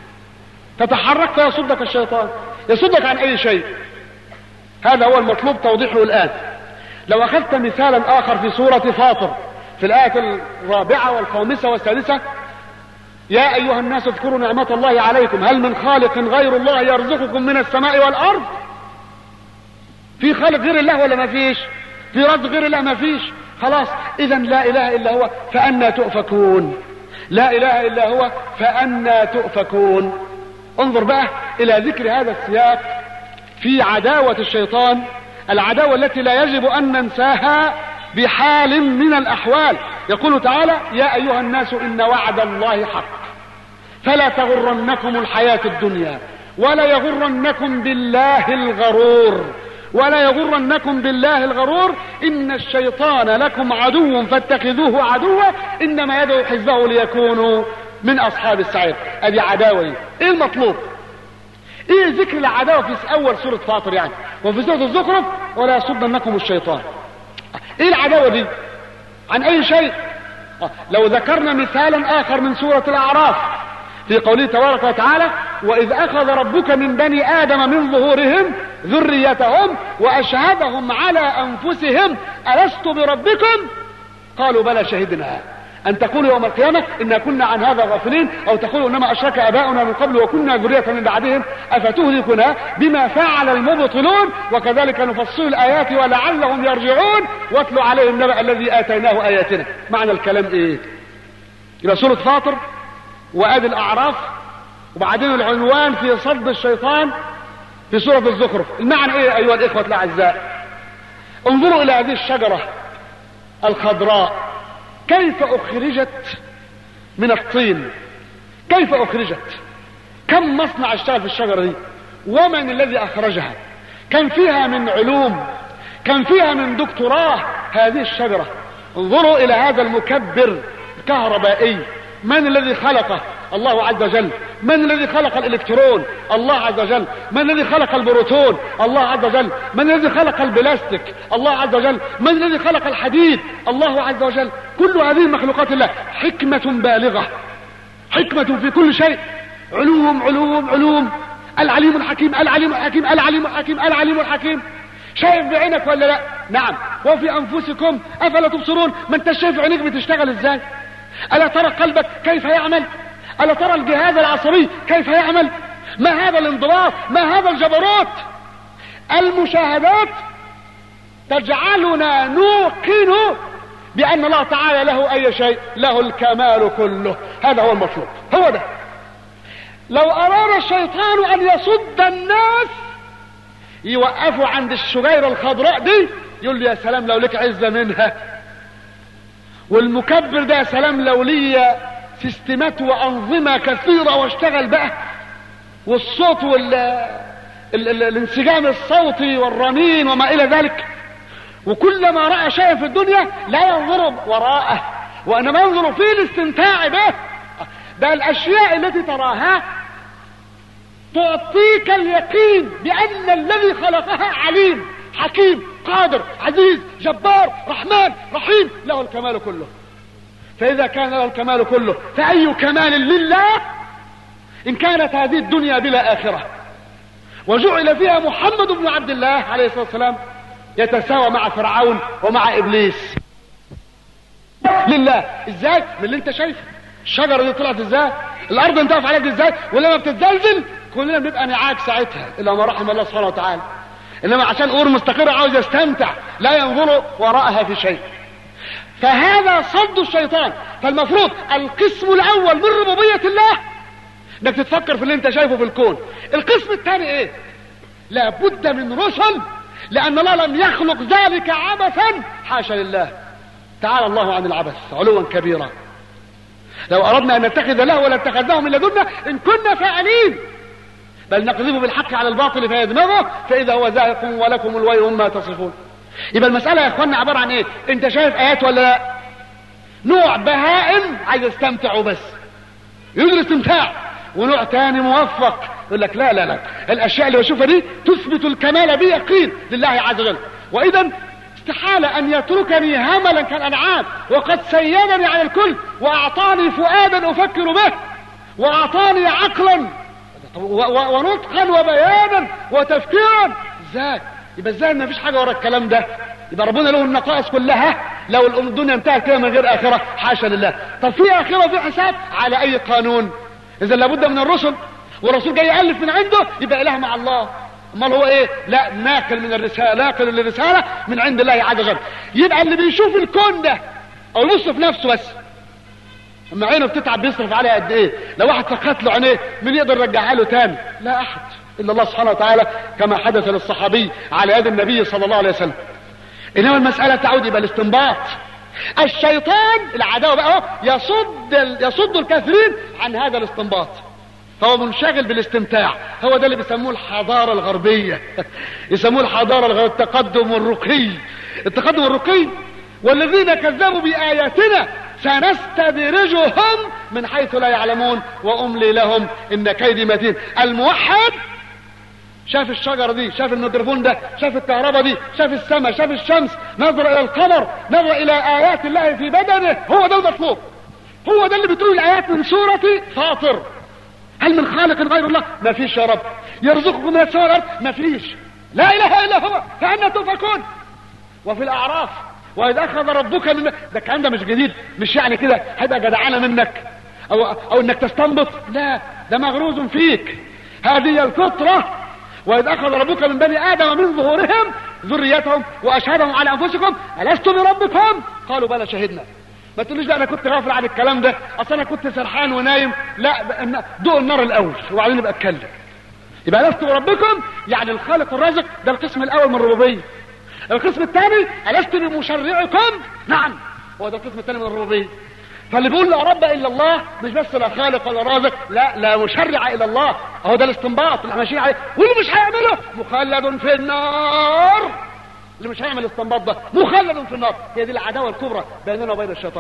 تتحرك فيصدك الشيطان. يصدك عن أي شيء؟ هذا هو المطلوب توضيحه الآن. لو أخذت مثالا آخر في سورة فاطر في الآية 4 و5 و6: يا أيها الناس اذكروا نعمة الله عليكم هل من خالق غير الله يرزقكم من السماء والأرض. في خالق غير الله ولا ما فيش؟ في رزق غير الله ما فيش؟ خلاص، إذا لا إله إلا هو فأنا تؤفكون. لا إله إلا هو فأنا تؤفكون. انظر بقى إلى ذكر هذا السياق في عداوة الشيطان، العداوة التي لا يجب أن ننساها بحال من الأحوال. يقول تعالى: يا أيها الناس إن وعد الله حق فلا تغرنكم الحياة الدنيا ولا يغرنكم بالله الغرور ولا يغرنكم بالله الغرور إن الشيطان لكم عدو فاتخذوه عدوا إنما يدعو حزبه ليكونوا من أصحاب السعير. أدي عداوة. إيه المطلوب؟ ايه ذكر العداوة في اول سورة فاطر يعني، وفي سورة الزخرف ولا يصدنكم الشيطان؟ ايه العداوة دي؟ عن اي شيء؟ لو ذكرنا مثالا اخر من سورة الاعراف في قوله تبارك وتعالى: واذ اخذ ربك من بني ادم من ظهورهم ذريتهم واشهدهم على انفسهم الست بربكم قالوا بلى شهدنا أن تقولوا يوم القيامة إنا كنا عن هذا غافلين، أو تقولوا إنما أشرك آباؤنا من قبل وكنا ذرية من بعدهم أفتهلكنا بما فعل المبطلون وكذلك نفصل الآيات ولعلهم يرجعون واتلوا عليهم نبأ الذي آتيناه آياتنا. معنى الكلام إيه؟ إلى سورة فاطر وآدي الأعراف، وبعدين العنوان في صد الشيطان في سورة الزخرف. المعنى إيه أيها الإخوة الأعزاء؟ انظروا إلى هذه الشجرة الخضراء كيف أخرجت من الطين، كيف أخرجت، كم مصنع اشتغل في الشجرة دي، ومن الذي أخرجها، كان فيها من علوم، كان فيها من دكتوراه هذه الشجرة. انظروا إلى هذا المكبر الكهربائي، من الذي خلقه؟ الله عز وجل. من الذي خلق الإلكترون؟ الله عز وجل. من الذي خلق البروتون؟ الله عز وجل. من الذي خلق البلاستيك؟ الله عز وجل. من الذي خلق الحديد؟ الله عز وجل. كل هذه مخلوقات الله، حكمة بالغة، حكمة في كل شيء، علوم علوم علوم. العليم الحكيم العليم الحكيم العليم الحكيم العليم الحكيم. شايف بعينك ولا لا؟ نعم. وفي أنفسكم أفلا تبصرون. ما انت شايف عينيك بتشتغل ازاي؟ ألا ترى قلبك كيف يعمل؟ ألا ترى الجهاز العصبي كيف يعمل؟ ما هذا الانضباط؟ ما هذا الجبروت؟ المشاهدات تجعلنا نوقن بأن الله تعالى له أي شيء، له الكمال كله. هذا هو المطلوب، هو ده. لو أراد الشيطان أن يصد الناس يوقفوا عند الشجيرة الخضراء دي، يقول لي يا سلام لو لك عزة منها، والمكبر ده يا سلام لو لي سيستمات وأنظمة كثيرة واشتغل بقى، والصوت الانسجام الصوتي والرنين وما إلى ذلك. وكلما رأى شيئا في الدنيا لا ينظر وراءه وإنما ينظر في الاستمتاع به. ده الأشياء التي تراها تعطيك اليقين بأن الذي خلقها عليم حكيم قادر عزيز جبار رحمن رحيم، له الكمال كله. فإذا كان له الكمال كله فأي كمال لله إن كانت هذه الدنيا بلا آخرة وجعل فيها محمد بن عبد الله عليه الصلاة والسلام يتساوى مع فرعون ومع إبليس لله. ازاي؟ من اللي انت شايف الشجرة دي طلعت ازاي، الأرض انتقف عليك ازاي، ولما بتتزلزل كلنا بنبقى نعاك ساعتها إلا ما رحم الله سبحانه وتعالى. إنما عشان أمور مستقرة عاوز يستمتع لا ينظر وراءها في شيء. فهذا صد الشيطان. فالمفروض القسم الأول من ربوبية الله انك تتفكر في اللي انت شايفه في الكون. القسم الثاني ايه؟ لا بد من رسل، لأن الله لم يخلق ذلك عبثا، حاشا لله، تعالى الله عن العبث علوا كبيرا. لو أردنا أن نتخذ له لاتخذناه من لدنا إن كنا فاعلين، بل نقذف بالحق على الباطل فيدمغه فإذا هو زاهق ولكم الويل مما تصفون. يبقى المسألة يا اخوانا عبارة عن ايه؟ انت شايف آيات ولا لا؟ نوع بهائم عايز يستمتع وبس، يريد الاستمتاع، ونوع تاني موفق يقول لك لا لا لا، الاشياء اللي بشوفها دي تثبت الكمال بيقين لله عز وجل، واذا استحالة ان يتركني هملا كالانعام، وقد سيدني على الكل واعطاني فؤادا افكر به، واعطاني عقلا ونطقا وبيانا وتفكيرا. ازاي؟ يبقى ازاي ما فيش حاجه ورا الكلام ده؟ يبقى ربنا له النقائص كلها لو الدنيا انتهت كده من غير اخره، حاشا لله. طب في اخره وفي حساب على اي قانون؟ اذا لابد من الرسل، والرسول جاي يالف من عنده يبقى اله مع الله. امال هو ايه؟ لا، ناقل من الرساله، ناقل الرساله من عند الله عز وجل. يبقى اللي بيشوف الكون ده او يصرف نفسه بس، اما عينه بتتعب بيصرف عليها قد ايه؟ لو واحد فقت له عينيه مين يقدر يرجعها له تاني؟ لا احد الا الله سبحانه وتعالى، كما حدث للصحابي على يد النبي صلى الله عليه وسلم. انما المساله تعود يبقى الاستنباط. الشيطان العداوه بقى يصد الكثيرين عن هذا الاستنباط، فهو منشغل بالاستمتاع. هو ده اللي بيسموه الحضاره الغربيه يسموه الحضاره الغربيه، التقدم والرقي. التقدم والرقي، والذين كذبوا باياتنا سنستدرجهم من حيث لا يعلمون واملي لهم ان كيدي متين. الموحد شاف الشجره دي، شاف الميكروفون ده، شاف الكهرباء دي، شاف السماء، شاف الشمس، نظر الى القمر، نظر الى ايات الله في بدنه. هو ده المطلوب، هو ده اللي بتقول الايات من سوره فاطر. هل من خالق غير الله؟ ما فيش يا رب. يرزقكم من السماء والارض؟ ما فيش. لا اله الا هو، فأنا تؤفكون. وفي الاعراف واذا اخذ ربك من، ده الكلام ده مش جديد، مش يعني كده هيبقى جدعانه منك او انك تستنبط، لا، ده مغروز فيك، هذه الفطره. واذ اخذ ربك من بني ادم من ظهورهم ذريتهم واشهدهم على انفسكم الست بربكم قالوا بلى شهدنا. ما تقوليش لا انا كنت غافل عن الكلام ده، اصل انا كنت سرحان ونايم. لا، دوق النار الاول وبعدين نبقى اتكلم. يبقى الست بربكم يعني الخالق الرازق، ده القسم الاول من الربوبيه. القسم الثاني الست بمشرعكم، نعم، هو ده القسم الثاني من الربوبيه. فاللي بيقول لا رب الا الله مش بس لا خالق ولا رازق، لا مشرع الا الله. اهو ده الاستنباط اللي ماشيين عليه، واللي مش هيعمله مخلد في النار. اللي مش هيعمل الاستنباط ده مخلد في النار. هي دي العداوه الكبرى بيننا وبين الشيطان،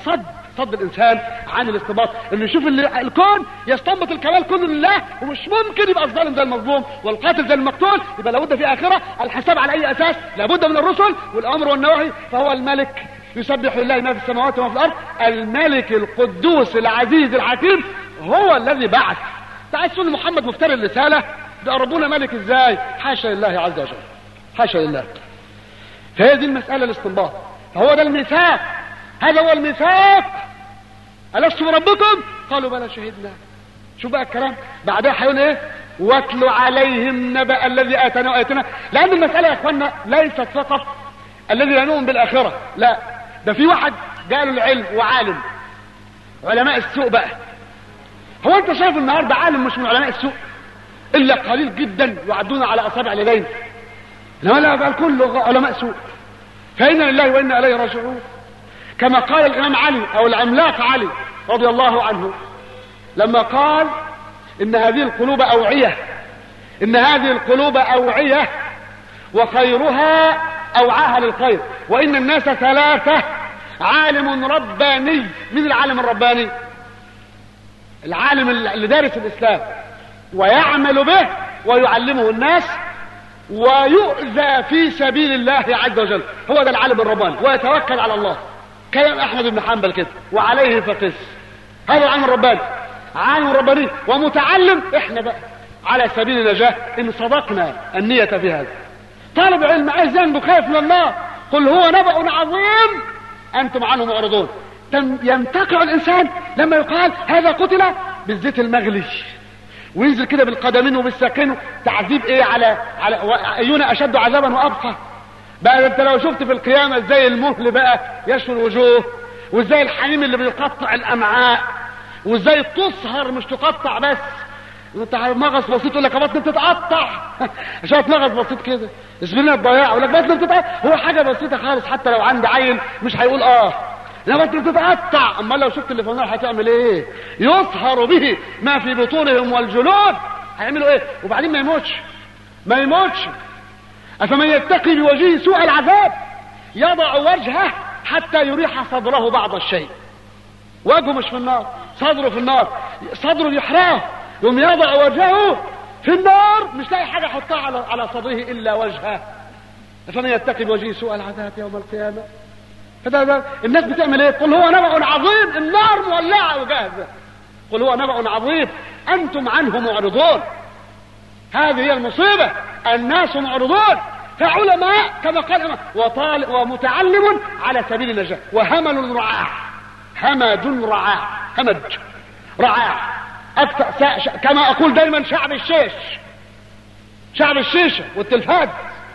صد الانسان عن الاستنباط. اللي يشوف الكون يستنبط الكمال كله لله، ومش ممكن يبقى الظالم زي المظلوم والقاتل زي المقتول. يبقى لابد في اخره الحساب على اي اساس؟ لابد من الرسل والامر والنواهي. فهو الملك يسبح لله ما في السماوات وما في الارض، الملك القدوس العزيز الحكيم، هو الذي بعث. تعال سن محمد مفتري الرساله، ده ربنا ملك ازاي؟ حاشا لله عز وجل، حاشا لله. فهي دي المساله الاستنباط. فهو ده الميثاق، هذا هو الميثاق. ألست بربكم؟ قالوا بلى شهدنا. شوف بقى الكلام بعدها هيقول ايه؟ واتلو عليهم نبأ الذي اتانا اياتنا. لان المساله يا اخوانا ليست فقط الذي لا نؤمن بالاخره، لا، ده في واحد جاله العلم وعالم، علماء السوء بقى. هو انت شايف النهارده عالم مش من علماء السوء؟ الا قليل جدا يعدون على اصابع اليدين، انما لا بقى كله علماء سوء. فإنا لله وإنا إليه راجعون. كما قال الإمام علي أو العملاق علي رضي الله عنه لما قال إن هذه القلوب أوعية، إن هذه القلوب أوعية وخيرها أوعاها للخير، وإن الناس ثلاثة: عالم رباني. من العالم الرباني؟ العالم اللي دارس الإسلام ويعمل به ويعلمه الناس ويؤذى في سبيل الله عز وجل، هو ده العالم الرباني، ويتوكل على الله. كلام احمد بن حنبل كده، وعليه فقس. هذا العالم الرباني، عالم رباني ومتعلم. احنا بقى على سبيل النجاة ان صدقنا النية في هذا. طالب علم عايز ذنبه خايف من الله، قل هو نبأ عظيم انتم عنه معرضون. ينتقع الانسان لما يقال هذا قتل بالزيت المغلي، وينزل كده بالقدمين وبالساقين. تعذيب ايه على اينا اشد عذابا وابقى. بقى انت لو شفت في القيامه ازاي المهل بقى يشوي الوجوه، وازاي الحميم اللي بيقطع الامعاء، وازاي تصهر مش تقطع بس، انت مغص بسيط يقول لك بطني بتتقطع شويه مغص بسيط كده اسبرين الضياع يقول لك بطني بتتقطع، هو حاجه بسيطه خالص، حتى لو عندي عيل مش هيقول لا بطني بتتقطع. اما لو شفت اللي في النار هتعمل ايه؟ يصهر به ما في بطونهم والجلود، هيعملوا ايه؟ وبعدين ما يموتش. افمن يتقي بوجهه سوء العذاب يضع وجهه حتى يريح صدره بعض الشيء. وجهه مش في النار، صدره في النار، صدره يحرقه، يوم يضع وجهه في النار مش لاقي حاجه يحطها على صدره الا وجهه. فمن يتقي بوجهه سوء العذاب يوم القيامه. فده الناس بتعمل ايه؟ قل هو نبأ عظيم، النار مولعه وجاهزه. قل هو نبأ عظيم انتم عنه معرضون. هذه هي المصيبه، الناس معرضون. فعلماء كما قال ومتعلم على سبيل النجاة، وهمل رعاع، همج رعاع أكثر كما أقول دايما شعب الشيشة والتلفاز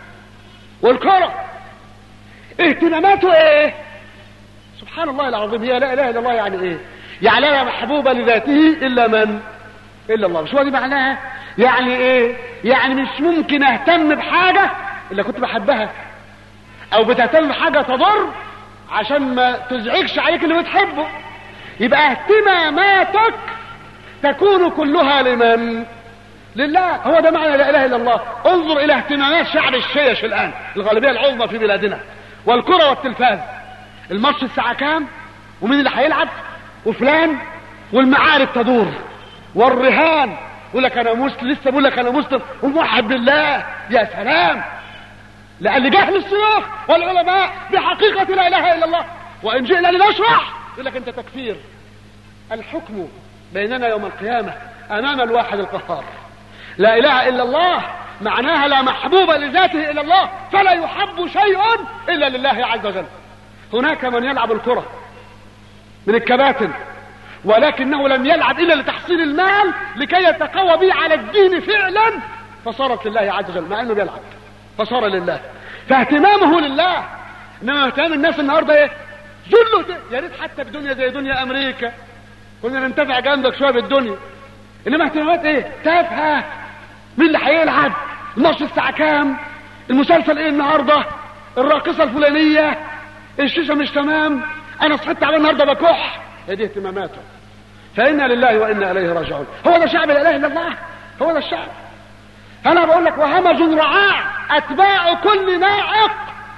والكرة اهتماماته ايه؟ سبحان الله العظيم. هي لا اله الا الله يعني ايه؟ يعني لا محبوبة لذاته الا الله. مش هو دي معناها؟ يعني ايه؟ يعني مش ممكن اهتم بحاجة الا كنت بحبها، او بتهتم بحاجة تضر عشان ما تزعجش عليك اللي بتحبه. يبقى اهتماماتك تكون كلها لمن؟ لله. هو ده معنى لا اله الا الله. انظر الى اهتمامات شعب الشيش الان، الغالبيه العظمى في بلادنا، والكره والتلفاز. الماتش الساعه كام؟ ومين اللي هيلعب؟ وفلان، والمعارك تدور، والرهان. يقول لك انا مسلم، لسه بقول لك انا مسلم وموحد بالله. يا سلام، لان جهل الشيوخ والعلماء بحقيقه لا اله الا الله. وان جئنا لنشرح يقول لك انت تكفير. الحكم بيننا يوم القيامه امام الواحد القهار. لا اله الا الله معناها لا محبوب لذاته الا الله، فلا يحب شيء الا لله عز وجل. هناك من يلعب الكره من الكباتن، ولكنه لم يلعب الا لتحصيل المال لكي يتقوى به على الدين فعلا، فصارت لله عز وجل مع انه بيلعب، فصار لله، فاهتمامه لله. انما اهتمام الناس النهارده ايه؟ ذله. يا ريت حتى بدنيا زي دنيا امريكا كنا ننتفع جنبك شويه بالدنيا. انما اهتمامات ايه؟ تافهه. مين اللي هيلعب؟ الماتش الساعه كام؟ المسلسل ايه النهارده؟ الراقصه الفلانيه، الشيشه مش تمام، انا صحيت تعبان النهارده بكح. هي دي اهتماماته. فانا لله وانا اليه راجعون. هو ده شعب لا اله الا الله، هو ده الشعب. انا بقول لك وهمج رعاع اتباع كل ناعق.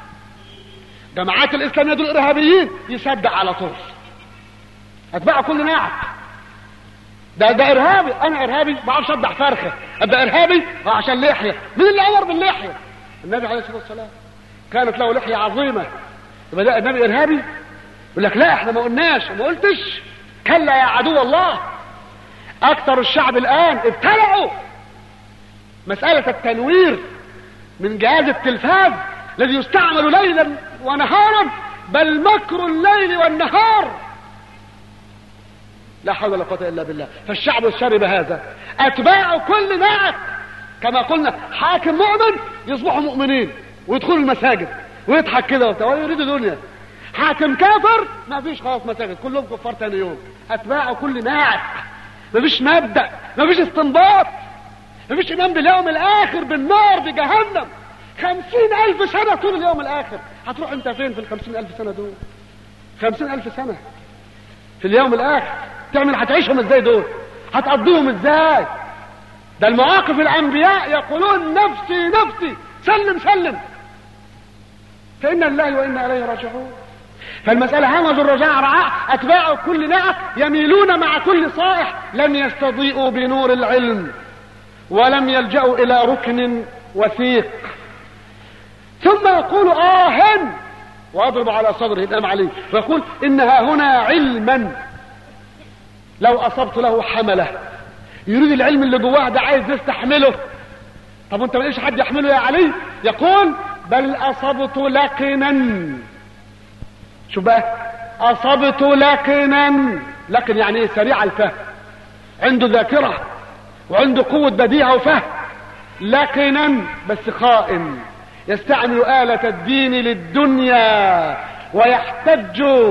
جماعات الاسلاميه دول ارهابيين يصدق على طول. اتباع كل ناعق. ده ارهابي. انا ارهابي ما بعرفش اذبح فرخه، ابقى ارهابي عشان لحيه. مين اللي امر باللحيه؟ النبي عليه الصلاه والسلام كانت له لحيه عظيمه. يبقى ده النبي ارهابي؟ يقول لك لا احنا ما قلناش. ما قلتش؟ كلا يا عدو الله. اكثر الشعب الان ابتلعوا مساله التنوير من جهاز التلفاز الذي يستعمل ليلا ونهارا، بل مكر الليل والنهار. لا حول ولا قوة الا بالله. فالشعب شرب هذا. اتباع كل ناعق كما قلنا. حاكم مؤمن يصبحوا مؤمنين ويدخلوا المساجد ويضحك كده وبتاع ويريد دنيا. حاكم كافر ما فيش خلاص مساجد، كلهم كفار تاني يوم. اتباع كل ناعق. ما فيش مبدأ، ما فيش استنباط، ما فيش ايمان باليوم الاخر، بالنار، بجهنم. 50,000 سنة طول اليوم الاخر. هتروح انت فين في 50,000 سنة دول؟ 50,000 سنة في اليوم الاخر هتعيشهم ازاي دول؟ هتقضيهم ازاي؟ ده المواقف الانبياء يقولون نفسي نفسي، سلم سلم. فإنا لله وإنا إليه راجعون. فالمسألة همج الرجاع رعاع. أتباع كل ناعق يميلون مع كل صائح. لم يستضيئوا بنور العلم ولم يلجأوا إلى ركن وثيق. ثم يقول وأضرب على صدره الأم عليه ويقول إنها هنا علما لو أصبت له حمله. يريد العلم اللي جواه ده، عايز يستحمله. طب وانت ما لقيش حد يحمله يا علي؟ يقول بل أصبت لقنا. شو بقى؟ أصبت لقنا. لقن يعني ايه؟ سريع الفهم، عنده ذاكرة وعنده قوة بديهة وفهم. لقنا بس خائن، يستعمل آلة الدين للدنيا ويحتج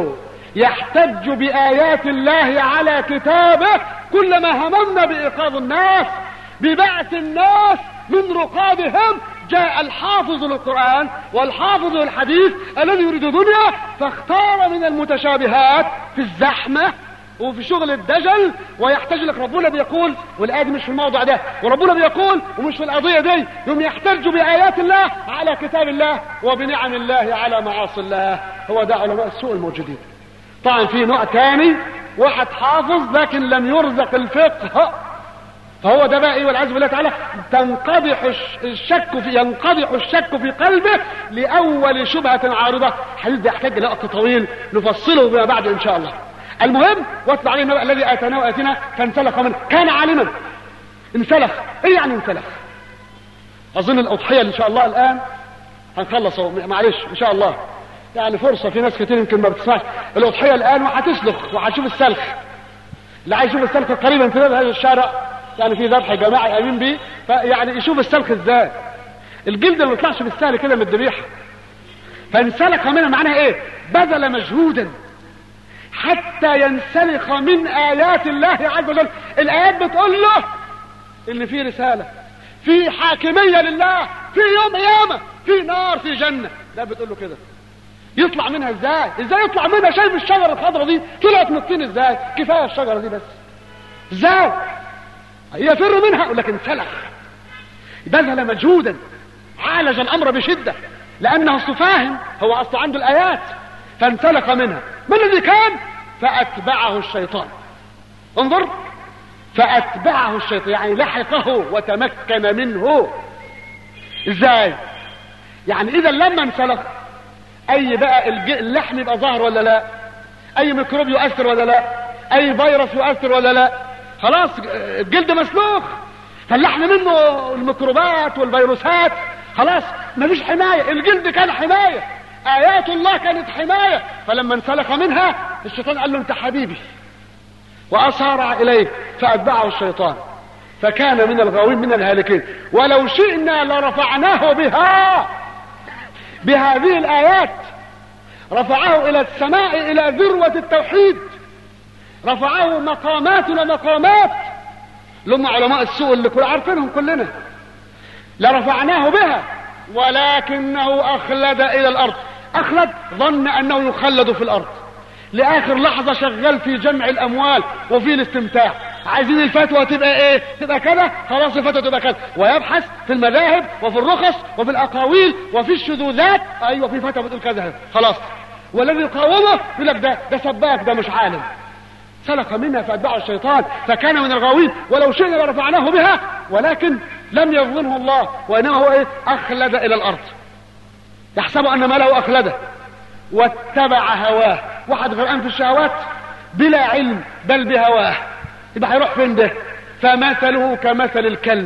يحتج بآيات الله على كتابه كلما هممنا بإيقاظ الناس ببعث الناس من رقادهم. جاء الحافظ للقرآن والحافظ للحديث الذي يريد دنيا، فاختار من المتشابهات في الزحمة وفي شغل الدجل، ويحتاج لك ربنا بيقول، والآية دي مش في الموضع ده، وربنا بيقول ومش في القضية دي، يوم يحتج بآيات الله على كتاب الله وبنعم الله على معاصي الله. هو ده علماء السوء الموجودين. طبعا في نوع تاني، واحد حافظ لكن لم يرزق الفقه، فهو ده بقى ايه والعياذ بالله تعالى ينقضح الشك في قلبه لأول شبهة عارضة. حديث يحتاج لوقت طويل نفصله بما بعد ان شاء الله. المهم، واتل عليه النبأ الذي آتيناه وآتينا فانسلخ منه، كان عالما انسلخ. ايه يعني انسلخ؟ اظن الأضحية ان شاء الله الآن هنخلص، معلش ان شاء الله، يعني فرصة، في ناس كتير يمكن ما بتسمعش. الأضحية الآن وهتسلخ وهتشوف السلخ. اللي عايز يشوف السلخ قريبا في هذا الشارع، يعني في ذبح جماعي امين بيه، فيعني يشوف السلخ ازاي. الجلد اللي ما بيطلعش بالسهل كده من الذبيحه. فانسلخ منها معناها ايه؟ بذل مجهودا حتى ينسلخ من ايات الله عز وجل. الايات بتقول له ان في رساله، في حاكميه لله، في يوم قيامه، في نار، في جنه. لا بتقول له كده. يطلع منها ازاي؟ ازاي يطلع منها؟ شايف الشجره الخضراء دي طلعت من الطين ازاي؟ كفايه الشجره دي بس. ازاي يفر منها؟ لكن انسلخ، بذل مجهودا، عالج الامر بشده، لانه فاهم، هو اصلا عنده الايات. فانسلخ منها. ما الذي كان؟ فاتبعه الشيطان. انظر، فاتبعه الشيطان يعني لحقه وتمكن منه. ازاي يعني؟ اذا لما انسلخ اي بقى اللحم يبقى ظاهر ولا لا؟ اي ميكروب يؤثر ولا لا؟ اي فيروس يؤثر ولا لا؟ خلاص الجلد مسلوخ، فاللحم منه الميكروبات والفيروسات، خلاص مفيش حماية. الجلد كان حماية، آيات الله كانت حماية. فلما انسلخ منها الشيطان قال له انت حبيبي، وأسارع إليه فأتبعه الشيطان فكان من الغاوين من الهالكين. ولو شئنا لرفعناه بهذه الآيات، رفعه إلى السماء، إلى ذروة التوحيد، رفعه مقامات ومقامات لهم علماء السوء اللي كل عارفينهم كلنا. لرفعناه بها ولكنه أخلد إلى الأرض. أخلد، ظن أنه يخلد في الأرض، لآخر لحظة شغال في جمع الأموال وفي الاستمتاع. عايزين الفتوى تبقى ايه؟ تبقى كذا، خلاص الفتوى تبقى كذا، ويبحث في المذاهب وفي الرخص وفي الأقاويل وفي الشذوذات. أيوة في فتوى بتقول كذا، خلاص. والذي يقاومه يقول لك ده سباك، ده مش عالم. سلخ منها فأتبعه الشيطان فكان من الغاوين. ولو شئنا لرفعناه بها ولكن لم يظلمه الله، وإنما هو ايه؟ أخلد إلى الأرض، يحسب أن ما له أخلده واتبع هواه. واحد غرقان في الشهوات بلا علم بل بهواه، يبقى هيروح فين ده؟ فمثله كمثل الكلب،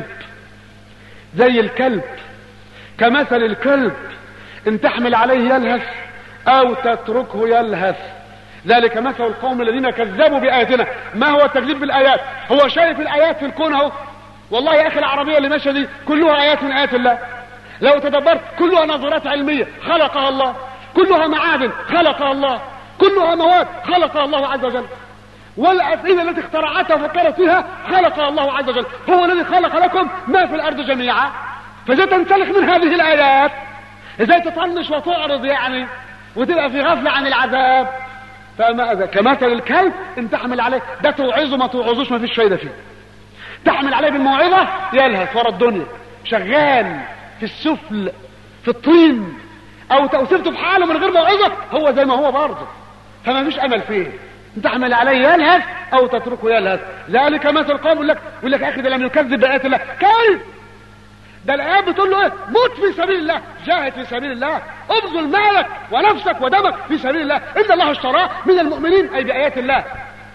زي الكلب، كمثل الكلب ان تحمل عليه يلهث او تتركه يلهث. ذلك مثل القوم الذين كذبوا بآياتنا. ما هو التكذيب بالآيات؟ هو شايف الآيات في الكون اهو. والله يا اخي العربية اللي ماشية دي كلها آيات من آيات الله، لو تدبرت كلها نظرات علمية خلقها الله، كلها معادن خلقها الله، كلها مواد خلقها الله عز وجل، والأسئلة التي اخترعتها وفكرت فيها خلقها الله عز وجل. هو الذي خلق لكم ما في الأرض جميعا. فإذا تنسلخ من هذه الآيات، إذا تطنش وتعرض يعني وتبقى في غفلة عن العذاب، فماذا؟ كمثل الكلب ان تحمل عليه، ده توعظه ما توعظوش ما فيش فايدة فيه. تحمل عليه بالموعظة يلهث ورا الدنيا، شغال في السفل في الطين، او توسفته في حاله من غير موعظة هو زي ما هو برضه، فما فيش امل فيه. تحمل عليه يلهث او تتركه يلهث. ذلك مثل قوم يقول لك يا اخي ده لم يكذب بآيات الله. كيف؟ ده الآيات بتقول له ايه؟ موت في سبيل الله، جاهد في سبيل الله، ابذل مالك ونفسك ودمك في سبيل الله، ان الله اشتراه من المؤمنين اي بآيات الله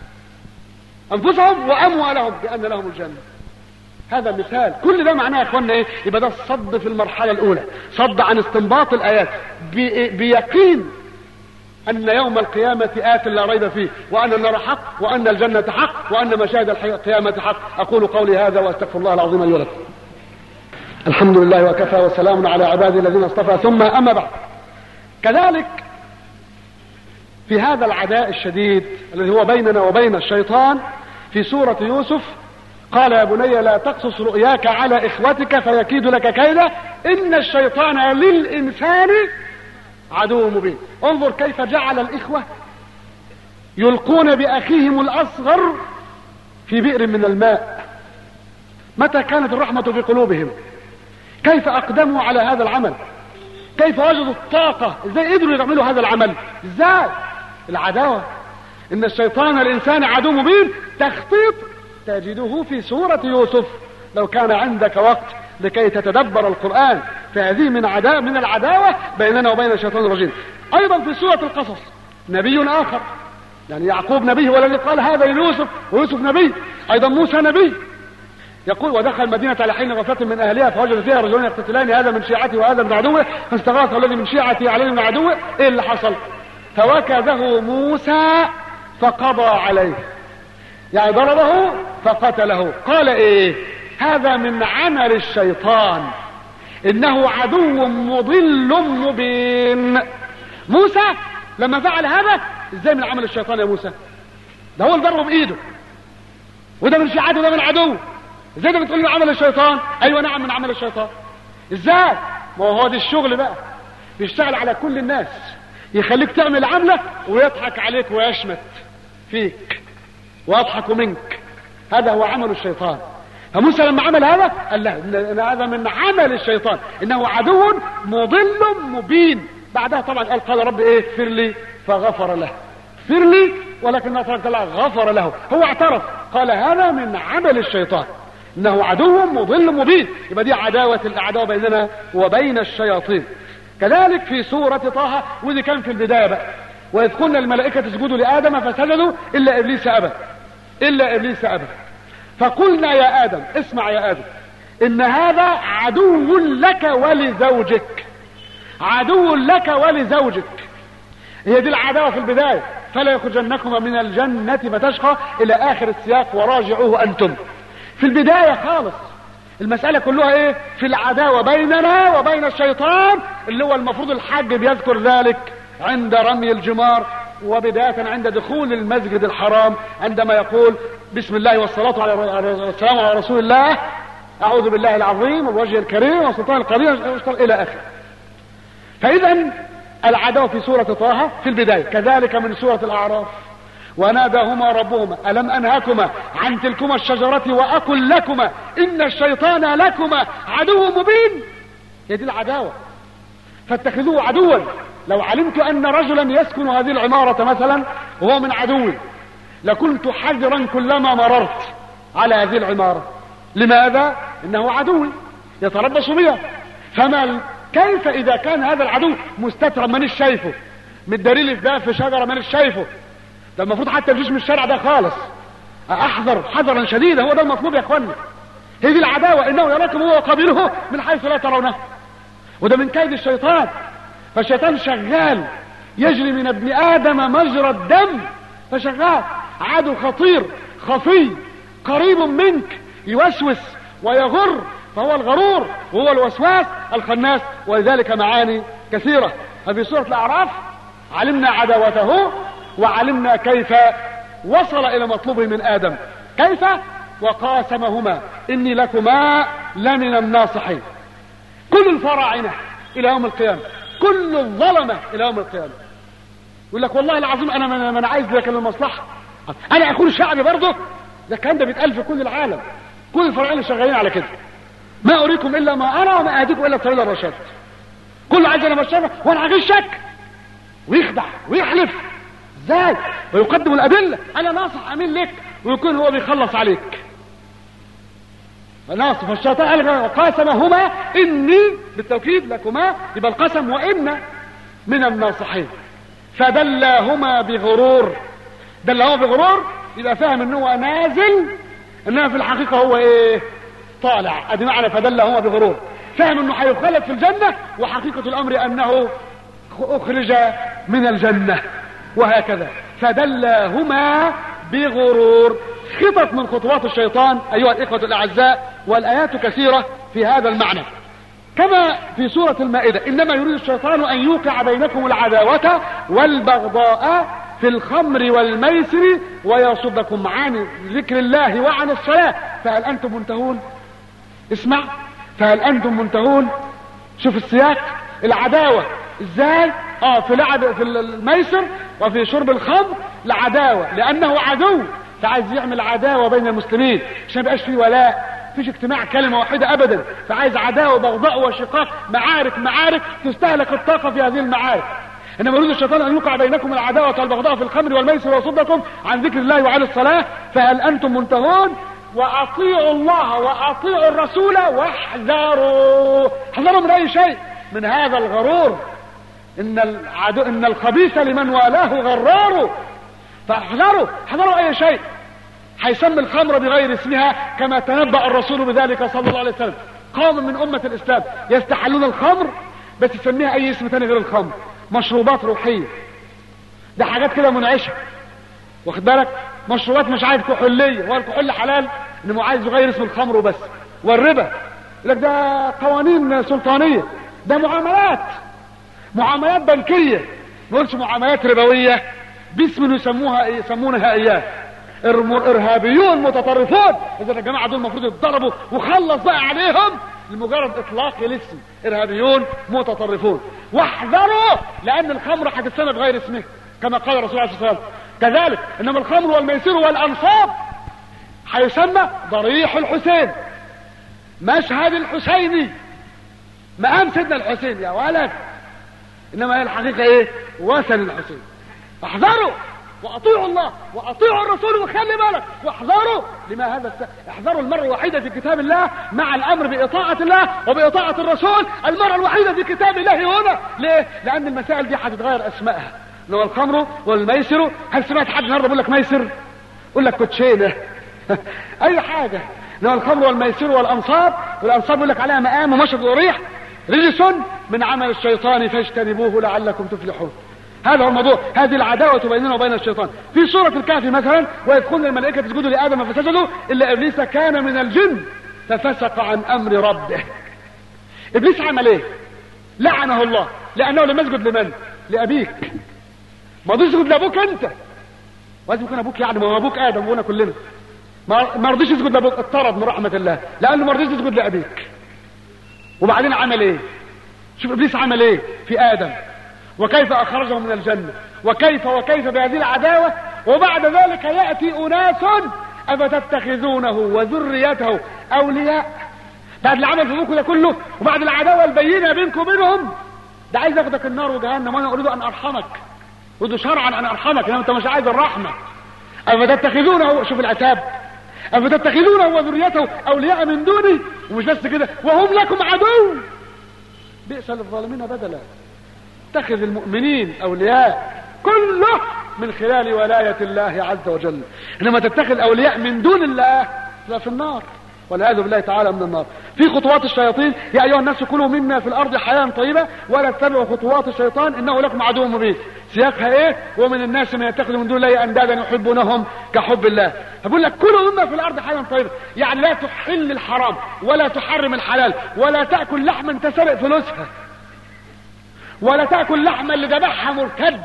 انفسهم واموالهم بان لهم الجنة. هذا مثال. كل ده معناه يا اخوانا ايه؟ يبقى ده الصد في المرحلة الاولى، صد عن استنباط الآيات بيقين ان يوم القيامة آت لا ريب فيه، وان النار حق، وان الجنة حق، وان مشاهد القيامة حق. اقول قولي هذا واستغفر الله العظيم لي ولكم. الحمد لله وكفى وسلام على عباده الذين اصطفى، ثم اما بعد. كذلك في هذا العداء الشديد الذي هو بيننا وبين الشيطان في سورة يوسف قال يا بني لا تقصص رؤياك على إخوتك فيكيد لك كيدا إن الشيطان للإنسان عدو مبين. انظر كيف جعل الإخوة يلقون بأخيهم الأصغر في بئر من الماء. متى كانت الرحمة في قلوبهم؟ كيف أقدموا على هذا العمل؟ كيف وجدوا الطاقة؟ ازاي قدروا يعملوا هذا العمل؟ ازاي؟ العداوة. إن الشيطان الإنسان عدو مبين تخطيط تجده في سورة يوسف لو كان عندك وقت لكي تتدبر القرآن. فهذه من العداوة بيننا وبين الشيطان الرجيم. أيضا في سورة القصص نبي آخر، يعني يعقوب نبي والذي قال هذا ليوسف، ويوسف نبي، أيضا موسى نبي. يقول ودخل المدينة على حين غفلة من أهلها فوجد فيها رجلين يقتتلان هذا من شيعته وهذا من عدوه فاستغاث الذي من شيعته عليه من عدوه. إيه اللي حصل؟ فوكزه موسى فقضى عليه، يعني ضربه فقتله. قال ايه؟ هذا من عمل الشيطان انه عدو مضل مبين. موسى لما فعل هذا ازاي من عمل الشيطان يا موسى؟ ده هو اللي ضربه بايده، وده من شيعته وده من عدوه. ازاي ده بتقول من عمل الشيطان؟ ايوه نعم من عمل الشيطان. ازاي؟ ما هو ده الشغل بقى، بيشتغل على كل الناس، يخليك تعمل عملة ويضحك عليك ويشمت فيك ويضحك منك. هذا هو عمل الشيطان. فموسى لما عمل هذا قال له إن هذا من عمل الشيطان انه عدو مضل مبين. بعدها طبعا قال رب ايه؟ اغفر لي فغفر له. اغفر لي ولكن ترك الله غفر له. هو اعترف قال هذا من عمل الشيطان انه عدو مضل مبين. يبقى دي العداوة بيننا وبين الشياطين. كذلك في سورة طه، ودي كان في البداية بقى، وإذ قلنا الملائكة اسجدوا لآدم فسجدوا إلا إبليس أبى فقلنا يا آدم اسمع يا آدم إن هذا عدو لك ولزوجك. عدو لك ولزوجك، هي دي العداوة في البداية. فلا يخرجنكما من الجنة فتشقى إلى آخر السياق وراجعوه أنتم. في البداية خالص المسألة كلها ايه؟ في العداوة بيننا وبين الشيطان، اللي هو المفروض الحج بيذكر ذلك عند رمي الجمار، وبداية عند دخول المسجد الحرام عندما يقول بسم الله والصلاة والسلام على رسول الله، أعوذ بالله العظيم والوجه الكريم والسلطان القدير إلى آخره. فإذا العداوة في سورة طه في البداية. كذلك من سورة الأعراف وناداهما ربهما ألم أنهكما عن تلكما الشجرة وأقل لكما إن الشيطان لكما عدو مبين. هي دي العداوة، فاتخذوه عدوا. لو علمت أن رجلا يسكن هذه العمارة مثلا وهو من عدوي لكنت حذرا كلما مررت على هذه العمارة. لماذا؟ إنه عدوي يتربص بها. فما كيف إذا كان هذا العدو مستترا مانيش شايفه، متداري في شجرة مانيش شايفه؟ ده المفروض حتى مفيش من الشارع ده خالص. احذر حذرا شديدا، هو ده المطلوب يا اخوانا. هي دي العداوة، انه يراكم هو وقبيله من حيث لا ترونه. وده من كيد الشيطان. فالشيطان شغال يجري من ابن ادم مجرى الدم، فشغال عدو خطير خفي قريب منك يوسوس ويغر، فهو الغرور وهو الوسواس الخناس. ولذلك معاني كثيرة. ففي سورة الأعراف علمنا عداوته وعلمنا كيف وصل إلى مطلوبه من آدم. كيف؟ وقاسمهما إني لكما لمن الناصحين. كل الفراعنة إلى يوم القيامة، كل الظلمة إلى يوم القيامة يقول لك والله العظيم أنا عايز لك المصلحة، أنا أكون شعبي برضه. ده كان ده بيتقال في كل العالم، كل الفراعنة شغالين على كده. ما أريكم إلا ما أرى وما أهديكم إلا سبيل الرشاد. كل عايز أنا مشافة وأنا هغشك، ويخدع ويحلف ازاي ويقدم الأدلة. أنا ناصح أمين لك ويكون هو بيخلص عليك. ناصح. فالشيطان قال وقاسمهما إني بالتوكيد لكما، يبقى القسم وإن من الناصحين. فدلاهما بغرور. دلاهما بغرور يبقى فاهم إنه هو نازل، إنما في الحقيقة هو إيه؟ طالع. أدي معنى فدلاهما بغرور. فاهم إنه هيخلد في الجنة، وحقيقة الأمر أنه أخرج من الجنة. وهكذا فدلاهما بغرور. خطط من خطوات الشيطان أيها الإخوة الأعزاء، والآيات كثيرة في هذا المعنى. كما في سورة المائدة: إنما يريد الشيطان أن يوقع بينكم العداوة والبغضاء في الخمر والميسر ويصدكم عن ذكر الله وعن الصلاة فهل أنتم منتهون؟ اسمع، فهل أنتم منتهون؟ شوف السياق، العداوة ازاي؟ في الميسر وفي شرب الخمر العداوة، لأنه عدو، فعايز يعمل عداوة بين المسلمين عشان ميبقاش فيه ولاء، فيش اجتماع كلمة واحدة ابدا، فعايز عداوة وبغضاء وشقاق، معارك تستهلك الطاقة في هذه المعارك. انما يريد الشيطان ان يوقع بينكم العداوة والبغضاء في الخمر والميسر ويصدكم عن ذكر الله وعن الصلاة فهل انتم منتهون؟ واطيعوا الله واطيعوا الرسول واحذروا من اي شيء من هذا الغرور، ان الخبيث لمن والاه غرار، فاحذروا اي شيء هيسمي الخمر بغير اسمها كما تنبأ الرسول بذلك صلى الله عليه وسلم. قوم من امة الاسلام يستحلون الخمر بس يسميها اي اسم تاني غير الخمر، مشروبات روحية، ده حاجات كده منعشة، واخد بالك؟ مشروبات مش عايز كحولية، والكحول حلال، انه عايز يغير اسم الخمر وبس. والربا يقول لك ده قوانين سلطانية، ده معاملات بنكية، ما يقولش معاملات ربوية باسم يسمونها اياه ارهابيون متطرفون. اذا الجماعة دول المفروض يتضربوا وخلص بقى عليهم لمجرد اطلاق الاسم، ارهابيون متطرفون. واحذروا لان الخمر هتتسمى بغير اسمه كما قال الرسول عليه الصلاة والسلام. كذلك انما الخمر والميسر والانصاب هيسمى ضريح الحسين، مشهد الحسيني، مقام سيدنا الحسين يا ولد، انما هي الحقيقة ايه؟ وثن الحسين. احذروا واطيعوا الله واطيعوا الرسول، وخلي بالك واحذروا. لما هذا احذروا المرة الوحيدة في كتاب الله مع الامر باطاعة الله وباطاعة الرسول، المرة الوحيدة في كتاب الله هنا. ليه؟ لان المسائل دي هتتغير اسمائها، لو الخمر والميسر. هل سمعت حد النهارده بيقول لك ميسر؟ يقول لك كوتشينه اي حاجة. لو الخمر والميسر والانصاب يقول لك عليها مقام ومشهد وريح، رجس من عمل الشيطان فاجتنبوه لعلكم تفلحون. هذا هو الموضوع، هذه العداوة بيننا وبين الشيطان. في سورة الكهف مثلا: وإذ قلنا الملائكة اسجدوا لآدم فسجدوا إلا إبليس كان من الجن ففسق عن أمر ربه. إبليس عمل إيه؟ لعنه الله، لأنه لم يسجد لمن؟ لأبيك. ما رضيش يسجد لأبوك أنت، لازم يكون أبوك، يعني ما هو أبوك آدم وأنا كلنا. ما رضيش يسجد لأبوك، اضطرد من رحمة الله لأنه ما رضيش يسجد لأبيك. وبعدين عمل إيه؟ شوف إبليس عمل إيه في آدم، وكيف أخرجه من الجنة، وكيف بهذه العداوة. وبعد ذلك يأتي أناس أفتتخذونه وذريته أولياء، بعد العمل في ابوكم ده كله وبعد العداوة البينة بينكم وبينهم، ده عايز ياخدك النار وجهنم، وانا اريد ان ارحمك، اريد شرعا ان ارحمك، انما انت مش عايز الرحمة. أفتتخذونه، شوف العتاب، أفتتخذونه وذريته أولياء من دوني، ومش بس كده وهم لكم عدو، بئس للظالمين بدلا. اتخذ المؤمنين أولياء كله من خلال ولاية الله عز وجل، انما تتخذ أولياء من دون الله لا في النار والعياذ بالله تعالى من النار. في خطوات الشياطين: يا ايها الناس كلوا مما في الارض حياة طيبة ولا تتبعوا خطوات الشيطان انه لكم عدو مبين. سياقها ايه؟ ومن الناس من يتخذ من دون الله اندادا يحبونهم كحب الله. فبقول لك كلوا مما في الارض حياة طيبة، يعني لا تحل الحرام ولا تحرم الحلال، ولا تاكل لحما انت سرق فلوسها، ولا تاكل لحما اللي ذبحها مرتد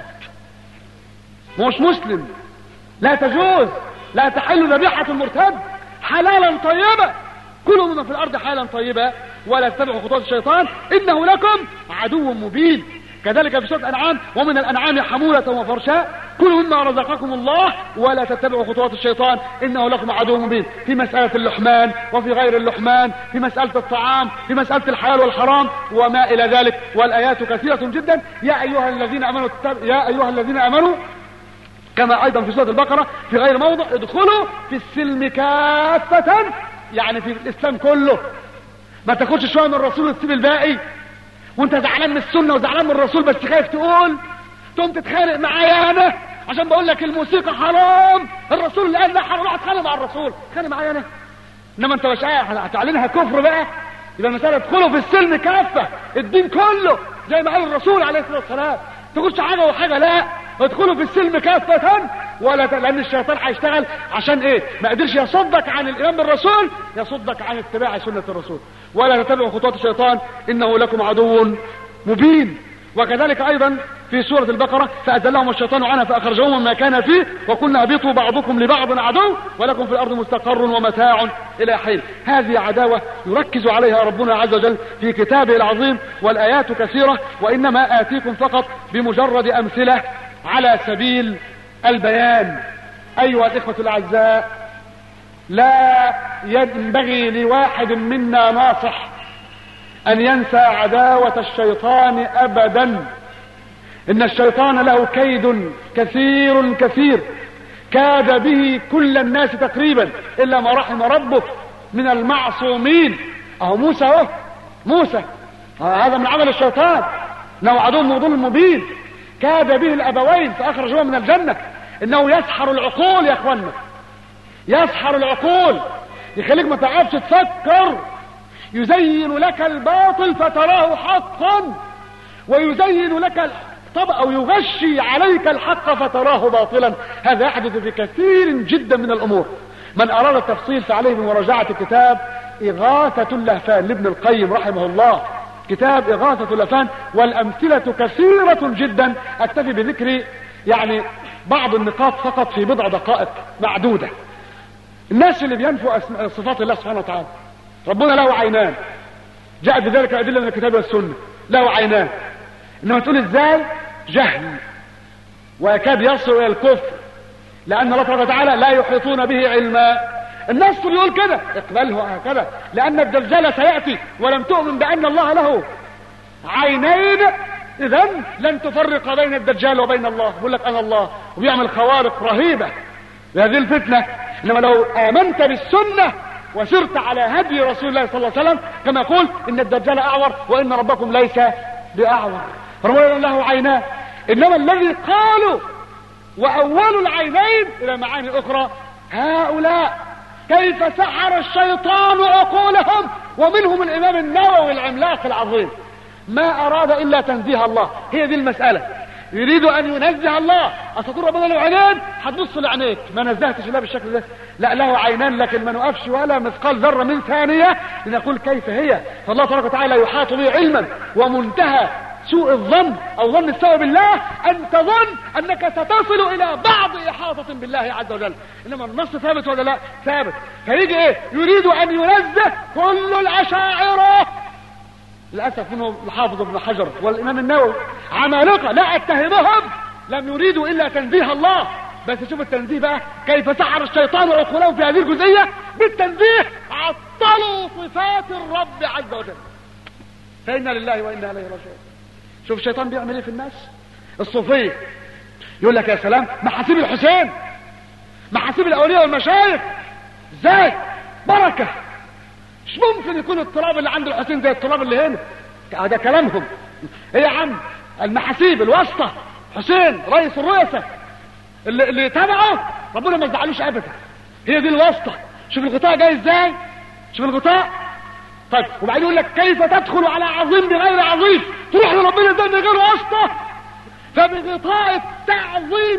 مش مسلم، لا تجوز، لا تحل ذبيحة المرتد حلالا طيبا. كلوا مما في الارض حلالا طيبا ولا تتبعوا خطوات الشيطان انه لكم عدو مبين. كذلك في سورة الانعام: ومن الانعام حمولة وفرشاء كلوا مما رزقكم الله ولا تتبعوا خطوات الشيطان انه لكم عدو مبين. في مسألة اللحمان وفي غير اللحمان، في مسألة الطعام، في مسألة الحلال والحرام وما الى ذلك، والايات كثيرة جدا. يا ايها الذين امنوا كما ايضا في سورة البقرة في غير موضع: ادخلوا في السلم كافة، يعني في الاسلام كله، ما تاخدش شوية من الرسول وتسيب الباقي، وانت زعلان من السنة وزعلان من الرسول بس خايف تقوم تتخانق معايا انا عشان بقول لك الموسيقى حرام، الرسول اللي قال لا حرام، روح اتخانق مع الرسول، اتخانق معايا انا. انما انت مش هتعلنها كفر بقى، يبقى المسألة ادخلوا في السلم كافة، الدين كله زي ما قال الرسول عليه الصلاة والسلام، تقولش حاجة وحاجة لا، ادخلوا في السلم كافة لان الشيطان هيشتغل عشان ايه؟ ما قدرش يصدك عن الايمان بالرسول، يصدك عن اتباع سنة الرسول. ولا تتبعوا خطوات الشيطان انه لكم عدو مبين. وكذلك ايضا في سورة البقرة فأزلهم الشيطان عنها فأخرجهم مما كان فيه وقلنا اهبطوا بعضكم لبعض عدو ولكم في الأرض مستقر ومتاع إلى حين. هذه عداوة يركز عليها ربنا عز وجل في كتابه العظيم، والآيات كثيرة، وإنما آتيكم فقط بمجرد أمثلة على سبيل البيان. أيها الإخوة الأعزاء، لا ينبغي لواحد منا ناصح أن ينسى عداوة الشيطان أبدا. إن الشيطان له كيد كثير كثير كاد به كل الناس تقريبا إلا ما رحم ربه من المعصومين. أهو موسى هذا من عمل الشيطان، إنه عدو مضل مبين، كاد به الأبوين فأخرجوه من الجنة. إنه يسحر العقول يا أخوانا، يسحر العقول، يخليك ما تعرفش تفكر، يزين لك الباطل فتراه حقا، ويزين لك أو يغشي عليك الحق فتراه باطلا. هذا يحدث في كثير جدا من الأمور. من أراد التفصيل فعليه بمراجعة كتاب إغاثة اللهفان لابن القيم رحمه الله، كتاب إغاثة اللهفان، والأمثلة كثيرة جدا. أكتفي بذكر يعني بعض النقاط فقط في بضع دقائق معدودة. الناس اللي بينفوا صفات الله سبحانه وتعالى، ربنا له عينان، جاء بذلك أدلة من الكتاب والسنة، له عينان. إنما تقول إزاي؟ جهل ويكاد يصل إلى الكفر، لأن الله تبارك وتعالى لا يحيطون به علما. الناس يقول كده اقبله هكذا، لأن الدجال سيأتي ولم تؤمن بأن الله له عينين، إذن لن تفرق بين الدجال وبين الله. يقول لك أنا الله وبيعمل خوارق رهيبة بهذه الفتنة. إنما لو آمنت بالسنة وسرت على هدي رسول الله صلى الله عليه وسلم كما يقول إن الدجال أعور وإن ربكم ليس بأعور، ربنا له عينان. إنما الذي قالوا وأول العينين إلى معاني أخرى هؤلاء كيف سحر الشيطان عقولهم، ومنهم الإمام النووي العملاق العظيم ما أراد إلا تنزيه الله. هي دي المسألة، يريد أن ينزه الله. أستطيع ربنا له عينين، هتبص لعينيك ما نزهتش الله بالشكل ده، لا له عينان لكن ما نقفش ولا مثقال ذرة من ثانية لنقول كيف هي. فالله تبارك وتعالى يحاط به علما، ومنتهى سوء الظن أو ظن السوء بالله أن تظن أنك ستصل إلى بعض إحاطة بالله عز وجل. إنما النص ثابت ولا لا؟ ثابت. فيجي إيه؟ يريد أن ينزه كل الأشاعرة، للأسف منهم الحافظ ابن حجر والإمام النووي عمالقة لا أتهمهم، لم يريدوا إلا تنزيه الله. بس شوف التنزيه بقى، كيف سحر الشيطان عقولهم في هذه الجزئية بالتنزيه، عطلوا صفات الرب عز وجل. فإنا لله وإنا إليه راجعون. شوف الشيطان بيعمل ايه في الناس. الصوفية يقول لك يا سلام محاسيب الحسين، محاسيب الأولياء والمشايخ، ازاي بركة، مش ممكن يكون التراب اللي عند الحسين زي التراب اللي هنا. ده كلامهم. ايه يا عم؟ المحاسيب الواسطة، حسين رئيس الرؤساء اللي تبعه ربنا ما يزعلوش ابدا، هي دي الواسطة. شوف الغطاء جاي ازاي، شوف الغطاء. طيب وبعدين يقول لك كيف تدخل على عظيم بغير عظيم، تروح لربنا ازاي من غير واسطة. فبغطاء التعظيم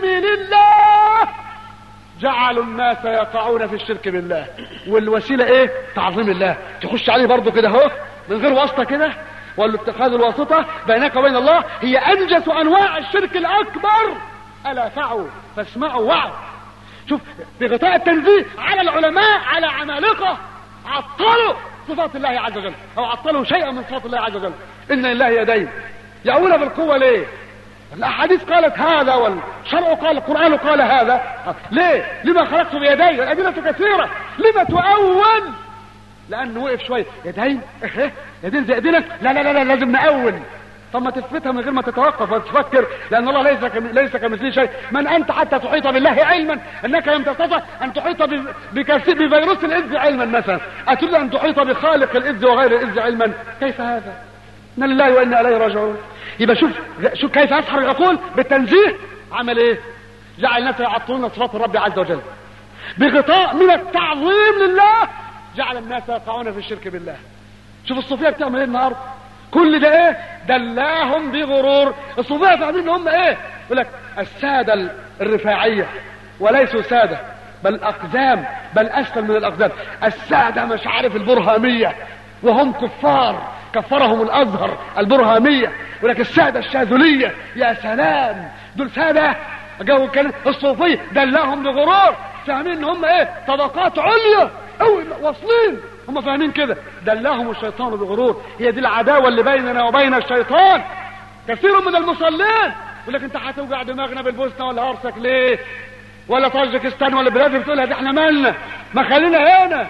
لله جعلوا الناس يقعون في الشرك بالله، والوسيلة ايه؟ تعظيم الله. تخش عليه برضو كده اهو من غير واسطة كده، ولا اتخاذ الواسطة بينك وبين الله هي انجس انواع الشرك الاكبر. الا فعوا فاسمعوا وعوا. شوف بغطاء التنزيه على العلماء، على عمالقة عطلوا صفات الله عز وجل، او عطلوا شيئا من صفات الله عز وجل. ان لله يدين، يقولها بالقوة ليه؟ الاحاديث قالت هذا والشرع قال، القرآن قال هذا. ليه؟ لما خلقت بيدي؟ الادلة كثيرة. لما تؤول؟ لانه وقف شوية يدين، يدين زي ايدينك، لا لا لا لازم نأول. طب ما تثبتها من غير ما تتوقف وتفكر، لان الله ليس كمثله شيء. من انت حتى تحيط بالله علما؟ انك لم تستطع ان تحيط بفيروس الإذ علما مثلا، اتريد ان تحيط بخالق الإذ وغير الإذ علما؟ كيف هذا؟ إن لله وإنا إليه راجعون. يبقى شوف كيف يسحر العقول بالتنزيه. عمل ايه؟ جعل الناس يعطلون صفات الرب عز وجل بغطاء من التعظيم لله، جعل الناس يقعون في الشرك بالله. شوف الصوفية بتعمل ايه النهارده؟ كل ده ايه؟ دلاهم بغرور. الصوفية فاهمين ان هم ايه؟ يقول لك السادة الرفاعية، وليسوا سادة بل أقدام، بل أسفل من الأقدام. السادة مش عارف البرهامية، وهم كفار كفرهم الأزهر البرهامية، ولكن السادة الشاذلية يا سلام، دول سادة. جو كان الصوفية دلهم بغرور، فاهمين ان هم ايه؟ طبقات عليا قوي واصلين، هم فاهمين كده. دلهم الشيطان بغرور. هي دي العداوة اللي بيننا وبين الشيطان. كثير من المصلين يقول لك انت هتوجع دماغنا بالبوسنة ولا هرسك ليه؟ ولا طاجكستان ولا بلاد بتقولها دي، احنا مالنا؟ ما خلينا هنا.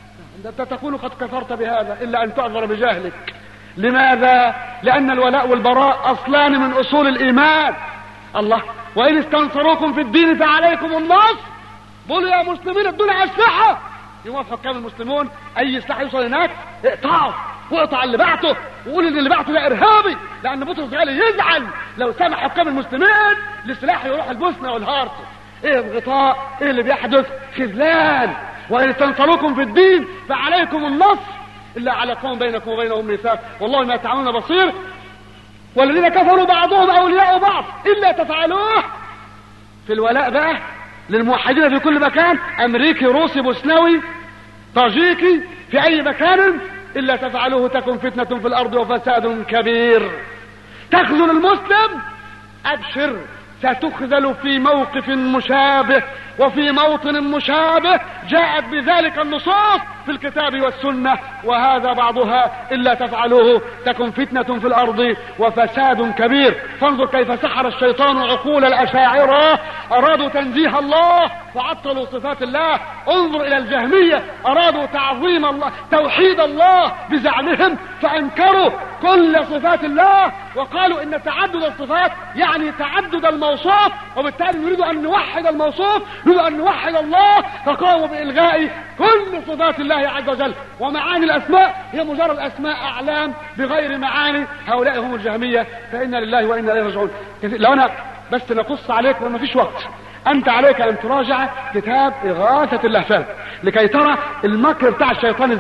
انت تقول قد كفرت بهذا الا ان تعذر بجهلك. لماذا؟ لان الولاء والبراء اصلان من اصول الايمان. الله، وان استنصروكم في الدين فعليكم النصر. قولوا يا مسلمين ادونا اسلحه. يوافق كام المسلمون اي سلاح يوصل هناك اقطعه، واقطع اللي بعته، وقول ان اللي بعته ده ارهابي، لان بطرس غالي يزعل لو سمح حكام المسلمين لسلاح يروح البوسنه والهارت. ايه الغطاء؟ ايه اللي بيحدث؟ خذلان. وان استنصروكم في الدين فعليكم النصر الا على قوم بينكم وبينهم ميثاق والله ما تعملون بصير. والذين كفروا بعضهم اولياء بعض الا تفعلوه. في الولاء بقى للموحدين في كل مكان، امريكي روسي بوسنوي طاجيكي في اي مكان، الا تفعلوه تكن فتنة في الارض وفساد كبير. تخذل المسلم، ابشر ستخذل في موقف مشابه وفي موطن مشابه جاءت بذلك النصوص في الكتاب والسنة، وهذا بعضها الا تفعلوه تكن فتنة في الارض وفساد كبير. فانظر كيف سحر الشيطان عقول الاشاعرة، ارادوا تنزيه الله فعطلوا صفات الله. انظر الى الجهمية، ارادوا تعظيم الله توحيد الله بزعمهم فانكروا كل صفات الله، وقالوا ان تعدد الصفات يعني تعدد الموصوف، وبالتالي نريد ان نوحد الموصوف، نريد ان نوحد الله، فقاموا بالغاء كل صفات الله عز وجل. ومعاني الاسماء هي مجرد اسماء اعلام بغير معاني. هؤلاء هم الجهمية، فإنا لله وإنا إليه راجعون. لو انا بس نقص عليك وما فيش وقت، انت عليك ان تراجع كتاب اغاثة اللهفان لكي ترى المكر بتاع الشيطان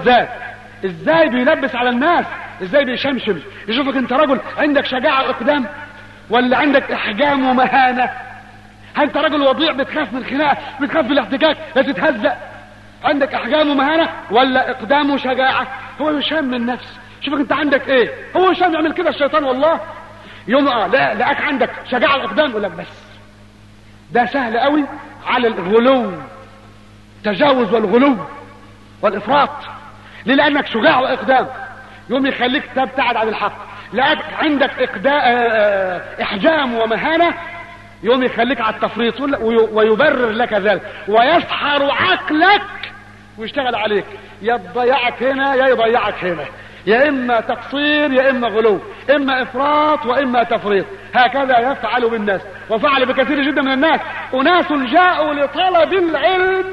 ازاي بيلبس على الناس، ازاي بيشمشم. يشوفك انت رجل عندك شجاعة اقدام ولا عندك احجام ومهانة. هل انت رجل وضيع بتخاف من الخناقة، بتخاف من الاحتكاك، لا تتهزأ؟ عندك احجام ومهانة ولا اقدام وشجاعة؟ هو يشم من النفس. شوفك انت عندك ايه. هو يشم يعمل كده الشيطان والله. يوم لا لقاك عندك شجاعة اقدام يقول لك بس ده سهل قوي على الغلو، تجاوز والغلو والافراط. ليه؟ لانك شجاع واقدام، يوم يخليك تبتعد عن الحق. لقاك عندك احجام ومهانة، يوم يخليك على التفريط ويبرر لك ذلك ويسحر عقلك ويشتغل عليك. يا تضيعك هنا يا يضيعك هنا، يا اما تقصير يا اما غلو، اما افراط واما تفريط. هكذا يفعل بالناس، وفعل بكثير جدا من الناس. اناس جاءوا لطلب العلم،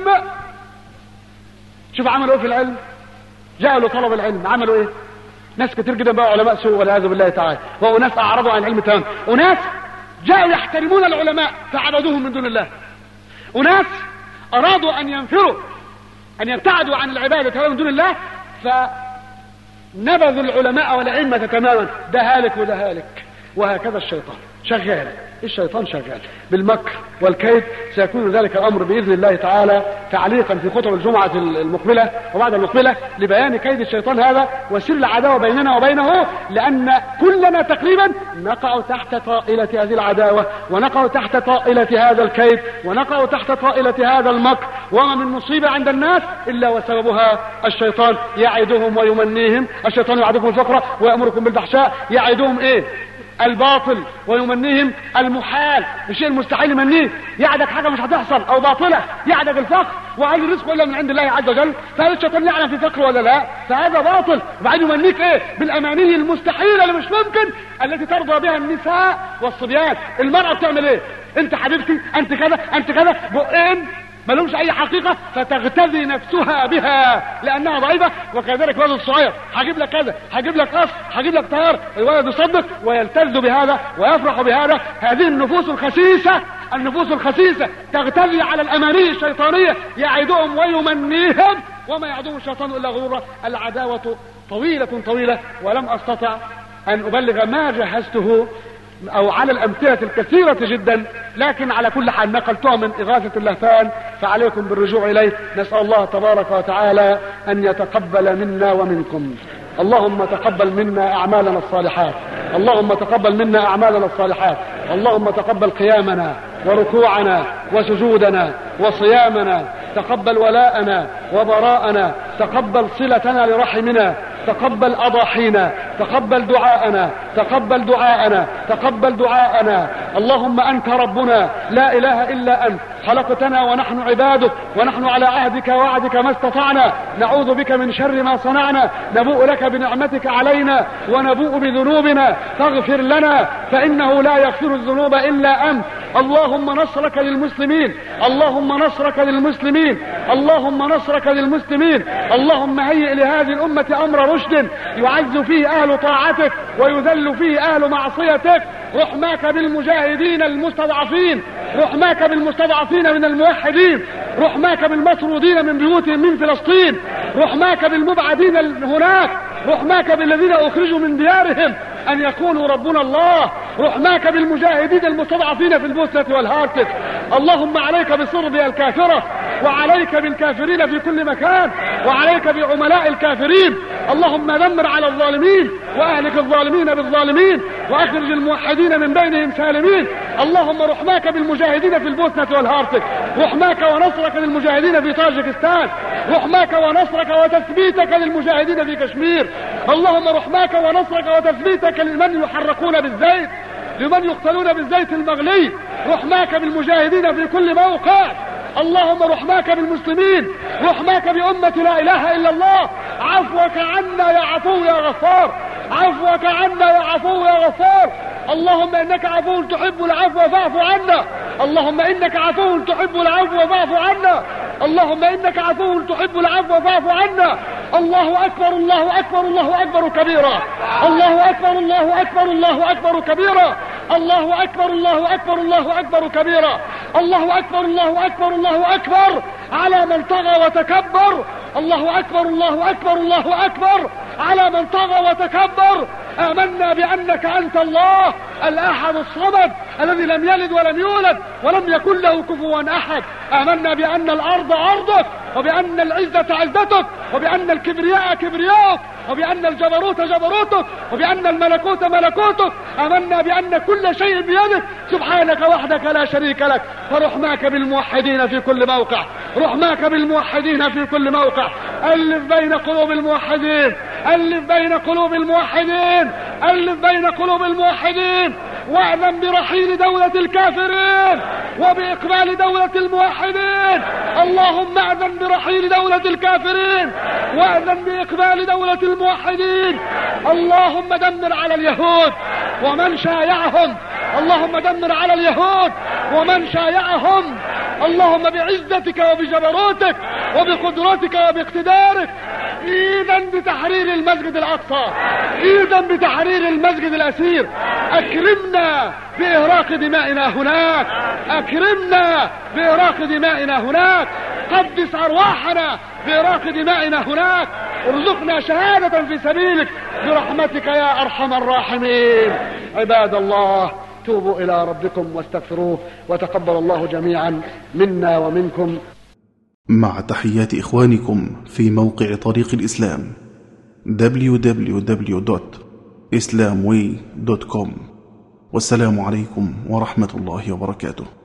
شوف عملوا ايه في العلم. جاءوا لطلب العلم عملوا ايه؟ ناس كتير جدا بقى علماء سوء والعياذ بالله تعالى، واناس اعرضوا عن العلم تماما. اناس جاءوا يحترمون العلماء فعبدوهم من دون الله. اناس ارادوا ان ينفروا، ان يبتعدوا عن العبادة من دون الله، فنبذوا العلماء والأئمة تماما. ده هالك وده هالك. وهكذا الشيطان شغال، الشيطان شغال بالمكر والكيد. سيكون ذلك الأمر بإذن الله تعالى تعليقا في خطب الجمعة المقبلة وبعد المقبلة لبيان كيد الشيطان هذا وسر العداوة بيننا وبينه، لأن كلنا تقريبا نقع تحت طائلة هذه العداوة، ونقع تحت طائلة هذا الكيد، ونقع تحت طائلة هذا المكر. وما من مصيبة عند الناس إلا وسببها الشيطان. يعدهم ويمنيهم. الشيطان يعدكم الفقر ويأمركم بالفحشاء. يعدهم ايه؟ الباطل، ويمنيهم المحال، الشيء المستحيل يمنيه. يعدك حاجة مش هتحصل او باطلة، يعدك الفقر وعلى الرزق الا من عند الله عز وجل. فهل الشيطان يعلم في فقر ولا لا؟ فهذا باطل. وبعدين يمنيك ايه؟ بالاماني المستحيلة اللي مش ممكن، التي ترضى بها النساء والصبيان. المرأة بتعمل ايه؟ انت حبيبتي، انت كذا، انت كذا، بقين ملهمش اي حقيقة، فتغتذي نفسها بها لانها ضعيفة. وكذلك الولد الصغير، هجيب لك كذا، هجيب لك قص، هجيب لك طيار، الولد يصدق ويلتذ بهذا ويفرح بهذا. هذه النفوس الخسيسة، النفوس الخسيسة تغتذي على الاماني الشيطانية. يعدهم ويمنيهم وما يعدهم الشيطان الا غرورا. العداوة طويلة طويلة، ولم استطع ان ابلغ ما جهزته أو على الأمثلة الكثيرة جدا، لكن على كل حال نقلتها من إغاثة اللهفان، فعليكم بالرجوع إليه. نسأل الله تبارك وتعالى أن يتقبل منا ومنكم. اللهم تقبل منا أعمالنا الصالحات، اللهم تقبل منا أعمالنا الصالحات، اللهم تقبل قيامنا وركوعنا وسجودنا وصيامنا، تقبل ولاءنا وبراءنا، تقبل صلتنا لرحمنا، تقبل أضاحينا، تقبل دعاءنا، تقبل دعاءنا، تقبل دعاءنا. اللهم أنت ربنا لا إله إلا أنت، خلقتنا ونحن عبادك، ونحن على عهدك ووعدك ما استطعنا، نعوذ بك من شر ما صنعنا، نبوء لك بنعمتك علينا ونبوء بذنوبنا، فاغفر لنا فإنه لا يغفر الذنوب إلا أنت. اللهم نصرك للمسلمين، اللهم نصرك للمسلمين، اللهم نصرك للمسلمين. اللهم هيئ لهذه الأمة أمر رشد يعز فيه أهل طاعتك ويذل فيه أهل معصيتك. رحماك بالمجاهدين المستضعفين، رحماك بالمستضعفين من الموحدين، رحماك بالمطرودين من بيوتهم من فلسطين، رحماك بالمبعدين هناك، رحماك بالذين أخرجوا من ديارهم أن يكونوا ربنا الله، رحماك بالمجاهدين المستضعفين في البوسنة والهارتك. اللهم عليك بصربيا الكافرة، وعليك بالكافرين في كل مكان، وعليك بعملاء الكافرين. اللهم دمر على الظالمين وأهلك الظالمين بالظالمين، وأخرج الموحدين من بينهم سالمين. اللهم رحماك بالمجاهدين في البوسنة والهارتك، رحماك ونصرك للمجاهدين في طاجكستان، رحماك ونصرك وتثبيتك للمجاهدين في كشمير. اللهم رحماك ونصرك وتثبيتك لمن يحرقون بالزيت، لمن يقتلون بالزيت المغلي، رحماك بالمجاهدين في كل موقع. اللهم رحماك بالمسلمين، رحماك بأمة لا إله إلا الله. عفوك عنا يا عفو يا غفار، عفوك عنا يا عفو يا غفار. اللهم إنك عفو تحب العفو فاعف عنا، اللهم إنك عفو تحب العفو فاعف عنا، اللهم إنك عفو تحب العفو فاعف عنا. الله أكبر الله أكبر الله أكبر كبيرا، الله أكبر الله أكبر الله أكبر كبيرا، الله أكبر الله أكبر الله أكبر كبيرا، الله أكبر الله أكبر الله أكبر على من طغى وتكبر، الله أكبر الله أكبر الله أكبر على من طغى وتكبر. آمنا بأنك أنت الله الأحد الصمد الذي لم يلد ولم يولد ولم يكن له كفوا أحد. آمنا بأن الأرض أرضك، وبأن العزة عزتك، وبأن الكبرياء كبرياءك، وبأن الجبروت جبروتك، وبأن الملكوت ملكوتك. آمنا بأن كل شيء بيدك سبحانك وحدك لا شريك لك. فرحماك بالموحدين في كل موقع، رحماك بالموحدين في كل موقع. ألف بين قلوب الموحدين، ألف بين قلوب الموحدين، ألف بين قلوب الموحدين. واعلم برحيل دولة الكافرين وبإقبال دولة الموحدين. اللهم اعلم برحيل دولة الكافرين واعلم بإقبال دولة الموحدين. اللهم دمر على اليهود ومن شايعهم، اللهم دمر على اليهود ومن شايعهم. اللهم بعزتك وبجبروتك وبقدرتك وباقتدارك ايدا بتحرير المسجد الاقصى، ايدا بتحرير المسجد الاسير. اكرمنا باهراق دمائنا هناك، اكرمنا باهراق دمائنا هناك. قدس ارواحنا باهراق دمائنا هناك. ارزقنا شهادة في سبيلك برحمتك يا ارحم الراحمين. عباد الله، توبوا إلى ربكم واستغفروه، وتقبل الله جميعا منا ومنكم. مع تحيات إخوانكم في موقع طريق الإسلام www.islamway.com. والسلام عليكم ورحمة الله وبركاته.